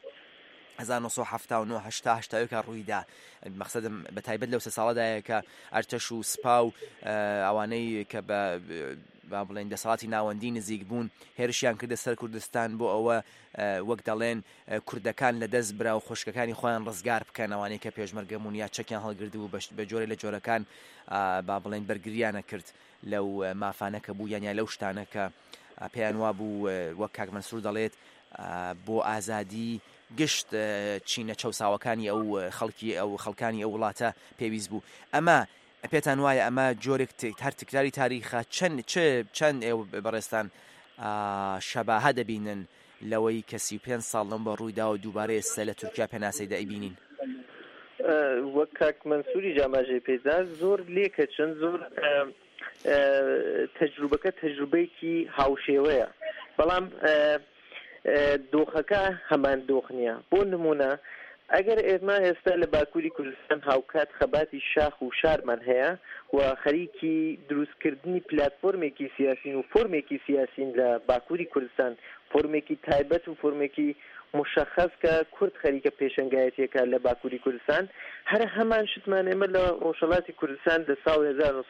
1970 ڕوویدا مەقسەدم بە تایبەت لەو سە ساڵەدایە کە ئەرتەش و سپا و ئەوانەی کە با بڵێن دەسەڵاتی ناوەندی نزیک بوون هێرشیان کردە سەر کوردستان بۆ ئەوە وەک دەڵێن کوردەکان لە دەست برا و خوشکەکانی خۆیان ڕزگار بکەن ئەوانەی کە پێشمەرگەمون یا چەکیان هەڵگرت و بە جۆرە لە جۆرەکان با بڵێن بەرگریانە کرد لەو مافانەکە بوو یانیا لەو شتانە کە پێیان وا بوو وەک کاک مەنسوور دەڵێت بۆ ئازادی گشت چینە چەوساوەکانی ئەو خەڵکانی ئەو وڵاتە پێویست بوو ئەمە پێتان وایە ئەمە جۆرێک هەر تکراری تاریخە چەند ئێوە بەڕێستان شەباهە دەبینن لەوەی کە 35 ساڵ لەم بە ڕوویدا و دووبارە ئێستا لە تورکیا پێناسەیدا ئەیبینین؟ وەک کاک منسووری جاماژەی پێدا زۆر لێکە چەند زۆر تەجروبەکە تەجروبەیەکی هاوشێوەیە، بەڵام دۆخەکە هەمان دۆخ نییە. بۆ نمونە ئەگەر ئێمە ئێستا لە باکووری کوردستان هاوکات خەباتی شاخ و شارمان هەیە و خەریکی دروستکردنی پلاتفۆرمێکی سیاسین و فۆرمێکی سیاسین لە باکووری کوردستان، فۆرمێکی تایبەت و فۆرمێکی مشخص کە کورد خەریکە پێشەنگایەتیەکە لە باکووری کوردستان، هەر هەمان شتمان ئێمە لە ڕۆژهەڵاتی کوردستان لە ساڵ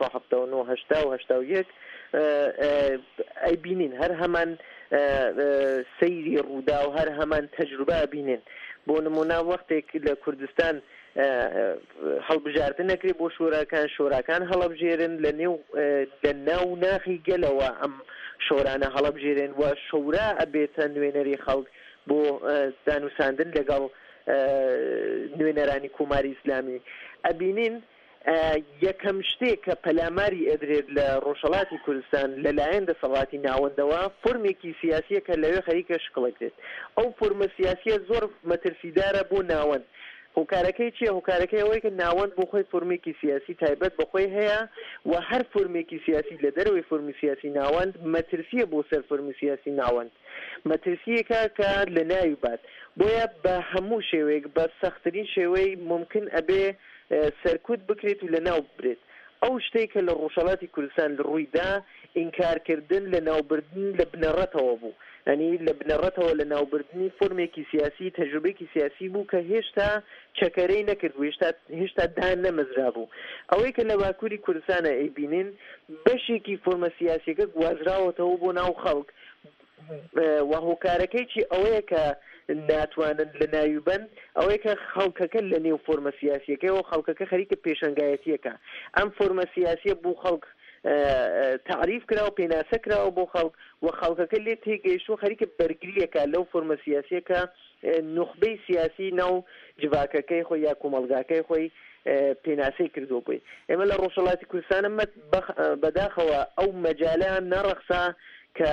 1970 ئەیبینین، هەر هەمان سەیری ڕوودا و هەر هەمان تەجروبە ئەبینین. بۆ نمونە وەختێک لە کوردستان هەڵبژاردن نەکرێت بۆ شۆراکان هەڵەبژێرن لە ناو ناخی گەلەوە ئەم شۆرانە هەڵەبژێرن و شەورا ئەبێتە نوێنەری خەڵک بۆ دانووساندن لەگەڵ نوێنەرانی کۆماری ئیسلامی. ئەبینین یەکەم شتێک کە پەلاماری ئەدرێت لە ڕۆژهەڵاتی کوردستان لەلایەن دەسەڵاتی ناوەندەوە فۆرمێکی سیاسیە کە لەوێ خەریکە شکڵێکرێت. ئەو فۆرمە سیاسیە زۆر مەترسیدارە بۆ ناوەند. هۆکارەکەی چییە؟ هۆکارەکەی ئەوەی کە ناوەند بۆ خۆی فۆرمێکی سیاسی تایبەت بەخۆی هەیە و هەر فۆرمێکی سیاسی لە دەرەوەی فۆرمی سیاسی ناوەند مەترسیە بۆ سەر فۆرمی سیاسی ناوەند، مەترسیەکە کە لە ناوی بات. بۆیە بە هەموو شێوەیەک بە سەختترین شێوەی ممکن ئەبێ سەرکوت بکرێت و لە ناو ببرێت. ئەو شتێک کە لە ڕۆژهەڵاتی کوردستان لە ڕوویدا ئینکارکردن لە ناوبردن لە بنەڕەتەوە بوو، ینی لە بنەڕەتەوە لە ناوبردنی فۆرمێکی سیاسی تەجروبەیەکی سیاسی بوو کە هێشتا چەکەرەی نەکردبوو، هێشتا دان نەمەزرا بوو. ئەوەی کە لە باکووری کوردستانە ئەیبینین بەشێکی فۆرمە سیاسیەکە گوازراوەتەوە بۆ ناو خەڵک و هۆکارەکەی چی ئەوەیە کە ناتوانن لە ناویبەن ئەوەی کە خەڵکەکە لە نێو فۆرمە سیاسیەکەیەوە خەڵکەکە خەریکە پێشەنگایەتیەکە. ئەم فۆرمە سیاسیە بۆ خەڵک تعریف کراوە، پێناسە کراوە بۆ خەڵک و خەڵکەکە لێ تێگەیشتوە خەریکە بەرگریەکە لەو فۆرمە سیاسیەکە نخبەی سیاسی ناو جڤاکەکەی خۆی یا کۆمەڵگاکەی خۆی پێناسەی کردو بووی. ئێمە لە ڕۆژهەڵاتی کوردستان بەداخەوە ئەو مەجالە نەڕەخسا کە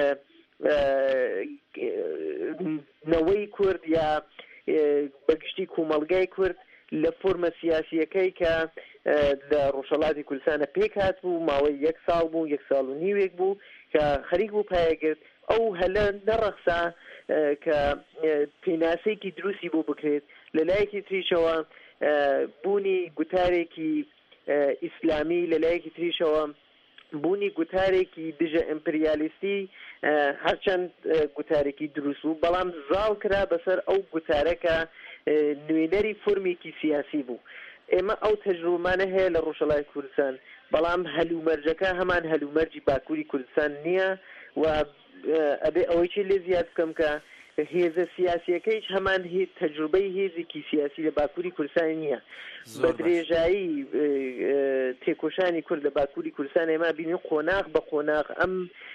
نەوەی کورد یا بەگشتی کۆمەڵگای کورد لە فۆرمە سیاسیەکەی کە لە ڕۆژهەڵاتی کوردستانە پێک هات بوو، ماوەی 1 ساڵ بوو، 1 ساڵ و نیوێک بوو کە خەریک بوو پایەگرت. ئەو هەلە نەڕەخسا کە پێناسەیەکی دروستی بۆ بکرێت. لە لایەکی تریشەوە بوونی گوتارێکی ئیسلامی، لە لایەکی تریشەوە بوونی گوتارێکی دژە ئیمپریالیستی، هەرچەند گوتارێکی دروست بوو بەڵام زاڵ کرا بەسەر ئەو گوتارەکە نوێنەری فۆرمێکی سیاسی بوو. ئێمە ئەو تەجروبەمانە هەیە لە ڕۆژهەڵاتی کوردستان، بەڵام هەلومەرجەکە هەمان هەلومەرجی باکووری کوردستان نییە و ئەبێ ئەوەی چی لێ زیاد بکەم کە هێزە سیاسیەکەیش هەمان تەجروبەی هێزێکی سیاسی لە باکووری کوردستان نییە. بە درێژایی تێکۆشانی کورد لە باکووری کوردستان ئێمە بینین قۆناغ بە قۆناغ ئەم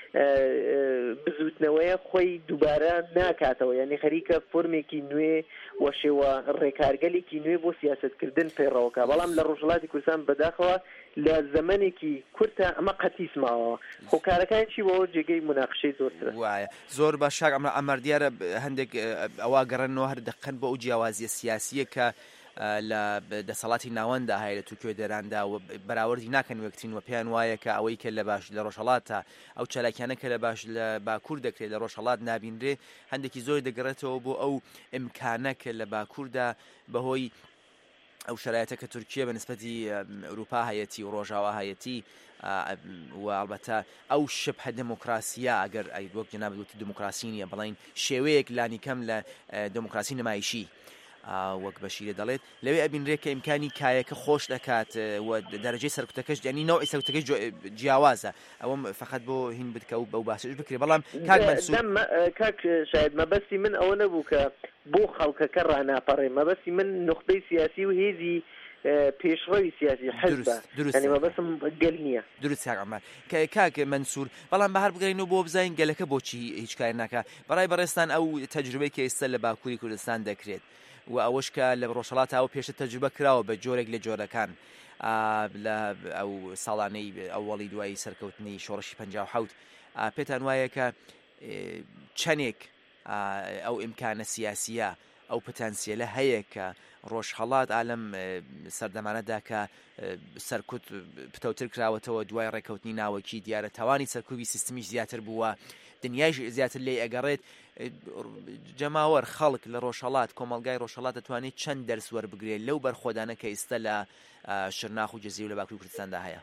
بزوتنەوەیە خۆی دووبارە ناکاتەوە، یعنی خەریکە فۆرمێکی نوێ و شێوە ڕێکارگەلێکی نوێ بۆ سیاستکردن پەیڕەوەکە. بەڵام لە ڕۆژهەڵاتی کوردستان بەداخەوە لە زەمانێکی کورتە ئەمە قەتیس ماوەوە. هۆکارەکان چی بۆ جێگەی مناقشەی زۆرترە. وایە زۆر باش ئەمە دیارە هەندێک ئەوە گەڕێنەوە هەر دەقەن بۆ ئەو جیاوازیە سیاسیە کە لە دەسەڵاتی ناوەندا هەیە لە تورکیا دەراندا و بەراوردی ناکەن وەکتین و پێیان وایە کە ئەوەی کە لە باش لە ڕۆژهەڵاتە ئەو چالاکیانە کە لە باش لە باکوور دەکرێت لە ڕۆژهەڵات نابینرێ هەندێکی زۆر دەگەڕێتەوە بۆ ئەو ئیمکانە کە لە باکووردا بەهۆی ئەو شرایطە کە تورکیا بە نسبەتی ئەوروپا هەیەتی و ڕۆژاوا هەیەتی و البته ئەو شبه دموکراسیە ئەگەر وەک جەناب گوتی دموکراسی نیە بەڵێن شێوەیەک لانی کەم لە دموکراسی نمایشی وەک بەشیرە دەڵێت لەوێ ئەبینرێت کە ئیمکانی کایەکە خۆش دەکات و دەرەجەی سەرکوتەکەش ینی نەوەی سەرکوتەکەی جیاوازە ئەوەم فقط بۆ هین بکە و بەو باسش بکرێ. بەڵام کاک شاید مەبەستی من ئەوە نەبوو کە بۆ خەڵکەکە ڕاناپەڕێ، مەبەستی من نخبەی سیاسی و هێزی پێشڕەوی سیاسی حزبە، ینی مەبەسم گەل نییە. دروست ئەمە کاک منسوور، بەڵام بەهار بگەینەوە بۆ بزانین گەلەکە بۆچی هیچ کاری ناکە. بەڕای بەڕێستان ئەو تەجروبەی کە ئێستا لە باکووری کوردستان دەکرێت و ئەوەش کە لە ڕۆژهەڵاتە ئەو پێشە تەجروبە کراوە بە جۆرێک لە جۆرەکان ئەو ساڵانەی ئەوڵی دوایی سەرکەوتنی شۆڕشی 57 پێتان وایە کە چەندێک ئەو ئیمکانە سیاسیە ئەو پتەنسیەلە هەیە کە ڕۆژهەڵات ئالەم سەردەمانەدا کە سەرکوت پتەوتر کراوەتەوە دوای ڕێکەوتنی ناوەکی دیارە تاوانی سەرکوبی سیستمیش زیاتر بووە دنیایش زیاتر لێ ئەگەڕێت جەماوەر خەڵک لە ڕۆژهەڵات کۆمەڵگای ڕۆژهەڵات دەتوانێت چەند دەرس وەربگرێت لەو بەرخۆدانە کە ئێستا لە شرناخ و جەزیرە و لە باکوور کوردستاندا هەیە.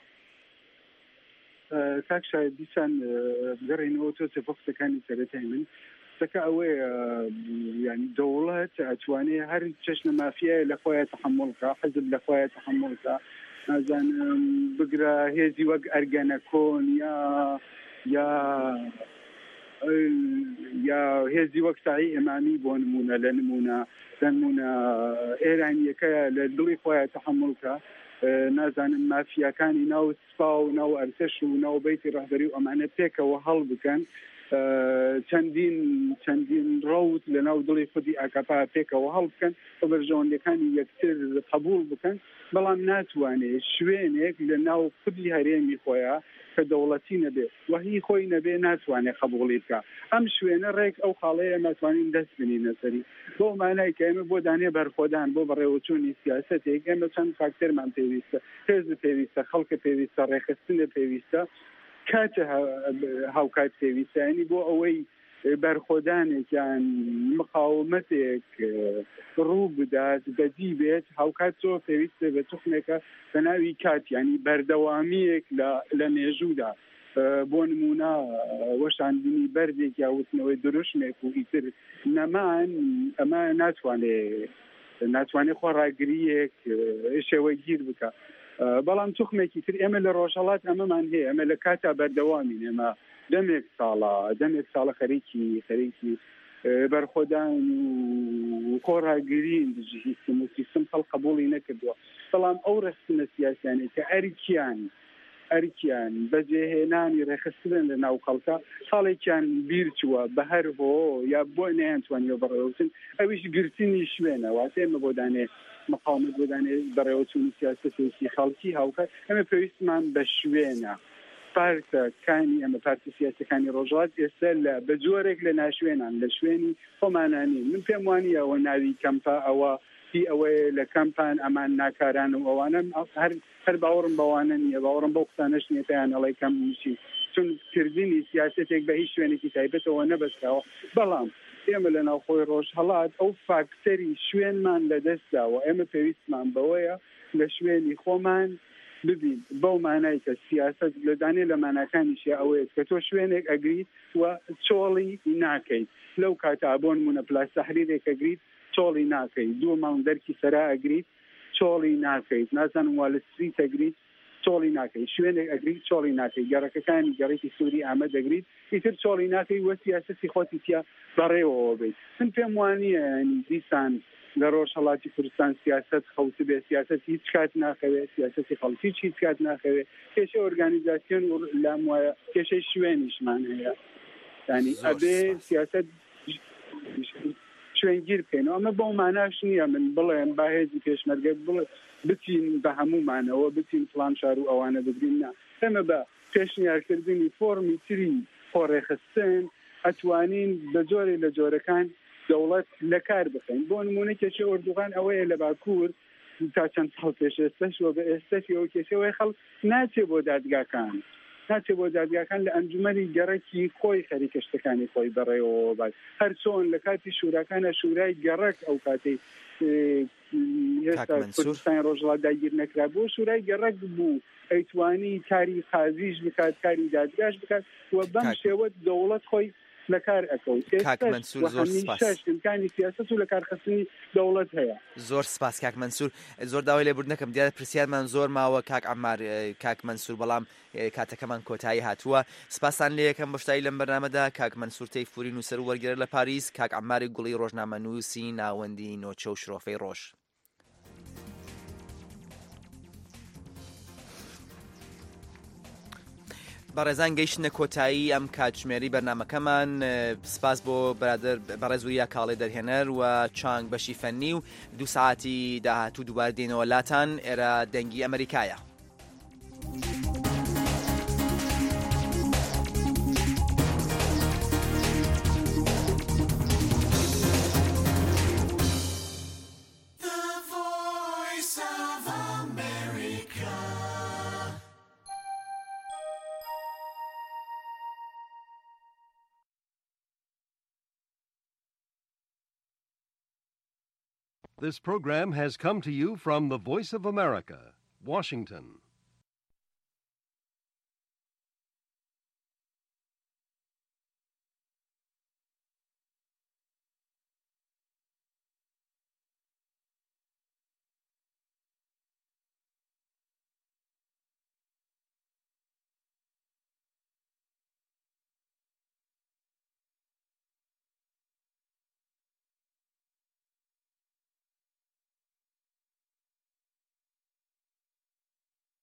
کاک شاید دیسان بگەڕێنەوە تۆ تەفەقسەکانی سەرەتای من قسەکە ئەوەیە ینی دەوڵەت ئەتوانێت هەر چەشنە مافیایە لە خۆیان تەحمڵکە حەزب لە خۆیان تەحمڵکە نازانم بگرە هێزی وەک ئەرگەنەکۆن یا هێزی وەک ساعی ئێمامی بۆ نمونە لە نمونە ئێرانیەکە لە دڵی خۆیان تەحمڵکە نازانم مافیاکانی ناو سپا و ناو ئەرتەش و ناو بەیتی ڕەهبەری و ئەمانە پێکەوە هەڵ بکەن چەندین ڕەوت لە ناو دڵی خودی ئاکاپا پێکەوە هەڵ بکەن و بەرژەوەندەکانی یەکتر قبول بکەن بەڵام ناتوانێت شوێنێک لە ناو خودی هەرێمی خۆیان کە دەوڵەتی نەبێ وهی خۆی نەبێ ناتوانێت قبوڵی بکە ئەم شوێنە ڕێک ئەو خاڵەیە ناتوانین دەست بنینە سەری بۆ مانای کە ئێمە بۆ دانێ بەرخۆدان بۆ بەڕێوەچوونی سیاسەتێک ئێمە چەند فاکتەرمان پێویستە هێز پێویستە خەڵکە پێویستە ڕێخستنە پێویستە کاتە هاوکات پێویستە ینی بۆ ئەوەی بەرخۆدانێکیان مقاومەتێک ڕوو بدات بەدی بێت هاوکات زۆر پێویستە بە توخمێکە بە ناوی کات ینی بەردەوامیەک لە مێژوودا بۆ نمونە وەشاندنی بەردێک یاوتنەوەی دروشمێک و ئیتر نەمان ئەمە ناتوانێت خۆڕاگریەک شێوەی گیر بکە بەڵام توخمێکی تر ئێمە لە ڕۆژهەڵات ئەمەمان هەیە ئەمە لە کاتا بەردەوامین ئێمە دەمێک ساڵە خەریکی بەرخۆدان و خۆڕاگرین دژی سیستم خەڵ قبوڵی نەکردووە بەڵام ئەو ڕستنە سیاسیانێک کە ئەرکیان بەجێهێنانی ڕێخستن لە ناو خەڵکە ساڵێکیان بیر چووە بە هەر هۆ یا بۆ نەیانتوانیەوە بەڕێوەچن ئەویش گرتنی شوێنە واتە ئێمە بۆ دانێ مقاومت بۆ دانێ بەڕێوەچوونی سیاسەتێکی خەڵکی هاوکات ئەمە پێویستمان بە شوێنە پارتەکانی ئەمە پارتی سیاسەکانی ڕۆژهەڵات ئێستا بە جۆرێک لە ناشوێنان لە شوێنی خۆمانانی من پێم وانە ئەوە ناوی کەمپا ئەوە ئەوەیە لە کەمپان ئەمان ناکاران و ئەوانە هەر باوەڕم بەوانە نییە باوەڕم بۆ قسانەش نیە پێیان ئەڵێ کەم نووسی چون کردنی سیاسەتێک بە هیچ شوێنێکی تایبەتەوە نەبەستراوە بەڵام ئێمە لە ناوخۆی ڕۆژهەڵات ئەو فاکتەری شوێنمان لەدەستداوە ئێمە پێویستمان بەوەیە لە شوێنی خۆمان ببین بەو مانای کە سیاست لەدانێ لە ماناکانیشی ئەوەیە کە تۆ شوێنێک ئەگریت و چۆڵی ناکەیت لەو کاتە بۆ نمونە پلاس تەحریرێک ئەگریت چۆڵی ناکەیت دوو ماوە دەرکی سەرا ئەگریت چۆڵی ناکەیت نازانم وا لە ستریت ئەگریت چۆڵی ناکەیت شوێنێک ئەگریت چۆڵی ناکەیت گەڕەکەکانی گەڕێکی سووری ئامەد دەگریت ئیتر چۆڵی ناکەی وە سیاسەتی خۆتی تیا بەڕێوەوە بێت من پێم وانییە دیسان لە ڕۆژهەڵاتی کوردستان سیاست خەوت بێ سیاست هیچ کات ناخەوێت سیاسەتی خەڵکی هیچ کات ناخەوێت کێشە ئۆرگانیزاسیۆن و لام وایە کێشەی شوێنیشمان هەیە ینی ئەبێ سیاست شوێنگیر بکەینەوە ئەمە بۆ ماناش نییە من بڵێم با هێزی پێشمەرگە بڵێ بچین بە هەمومانەوە بچین فڵان شار و ئەوانە بگرین نا ئێمە بە پێشنیارکردنی فۆرمی تری خۆڕێخستن ئەتوانین بە جۆرێ لە جۆرەکان دەوڵەت لە کار بخەین بۆ نمونە کێشە ئۆردوغان ئەوەیە لە باکوور تا چەند ساڵ پێش ئێستاشەوە بە ئێستاشی ئەو کێشەوەی خەڵک ناچێ بۆ دادگاکان لە ئەنجومەنی گەڕەکی خۆی خەریکە شتەکانی خۆی بەڕێوەوە باش هەر چۆن لە کاتی شوراکانە شورای گەڕک ئەو کاتی هێستا کوردستانی ڕۆژهەڵات داگیر نەکرا بۆ شورای گەڕک بوو ئەیتوانی کاری قازیش بکات کاری دادگاش بکات و بەم شێوە دەوڵەت خۆی لە کار ئەکەوت ئیمکانی سیاست و لە کارخستنی دەوڵەت هەیە زۆر سپاس کاک مەنسوور زۆر داوای لێبوردن نەکەم دیارە پرسیارمان زۆر ماوە کاک عەمار کاک مەنسوور بەڵام کاتەکەمان کۆتایی هاتووە سپاسان لێ یەکەم بەشداری لەم بەرنامەدا کاک مەنسوور تەیفووری نووسەر و وەرگێڕە لە پاریس کاک عەماری گوڵی ڕۆژنامەنووسی ناوەندی نۆچە و شرۆفەی ڕۆژ بەڕێزان گەیشتنە کۆتایی ئەم کاتژمێری بەرنمەکەمان سپاس بۆ بەڕێزوریە کاڵێ دەرهێنەر و چانگ بەشی فەنی و 2 ساعتی داهاتوو دووبار دێنەوە لاتان ئێرە دەنگی ئەمریکایە. This program has come to you from the Voice of America, Washington.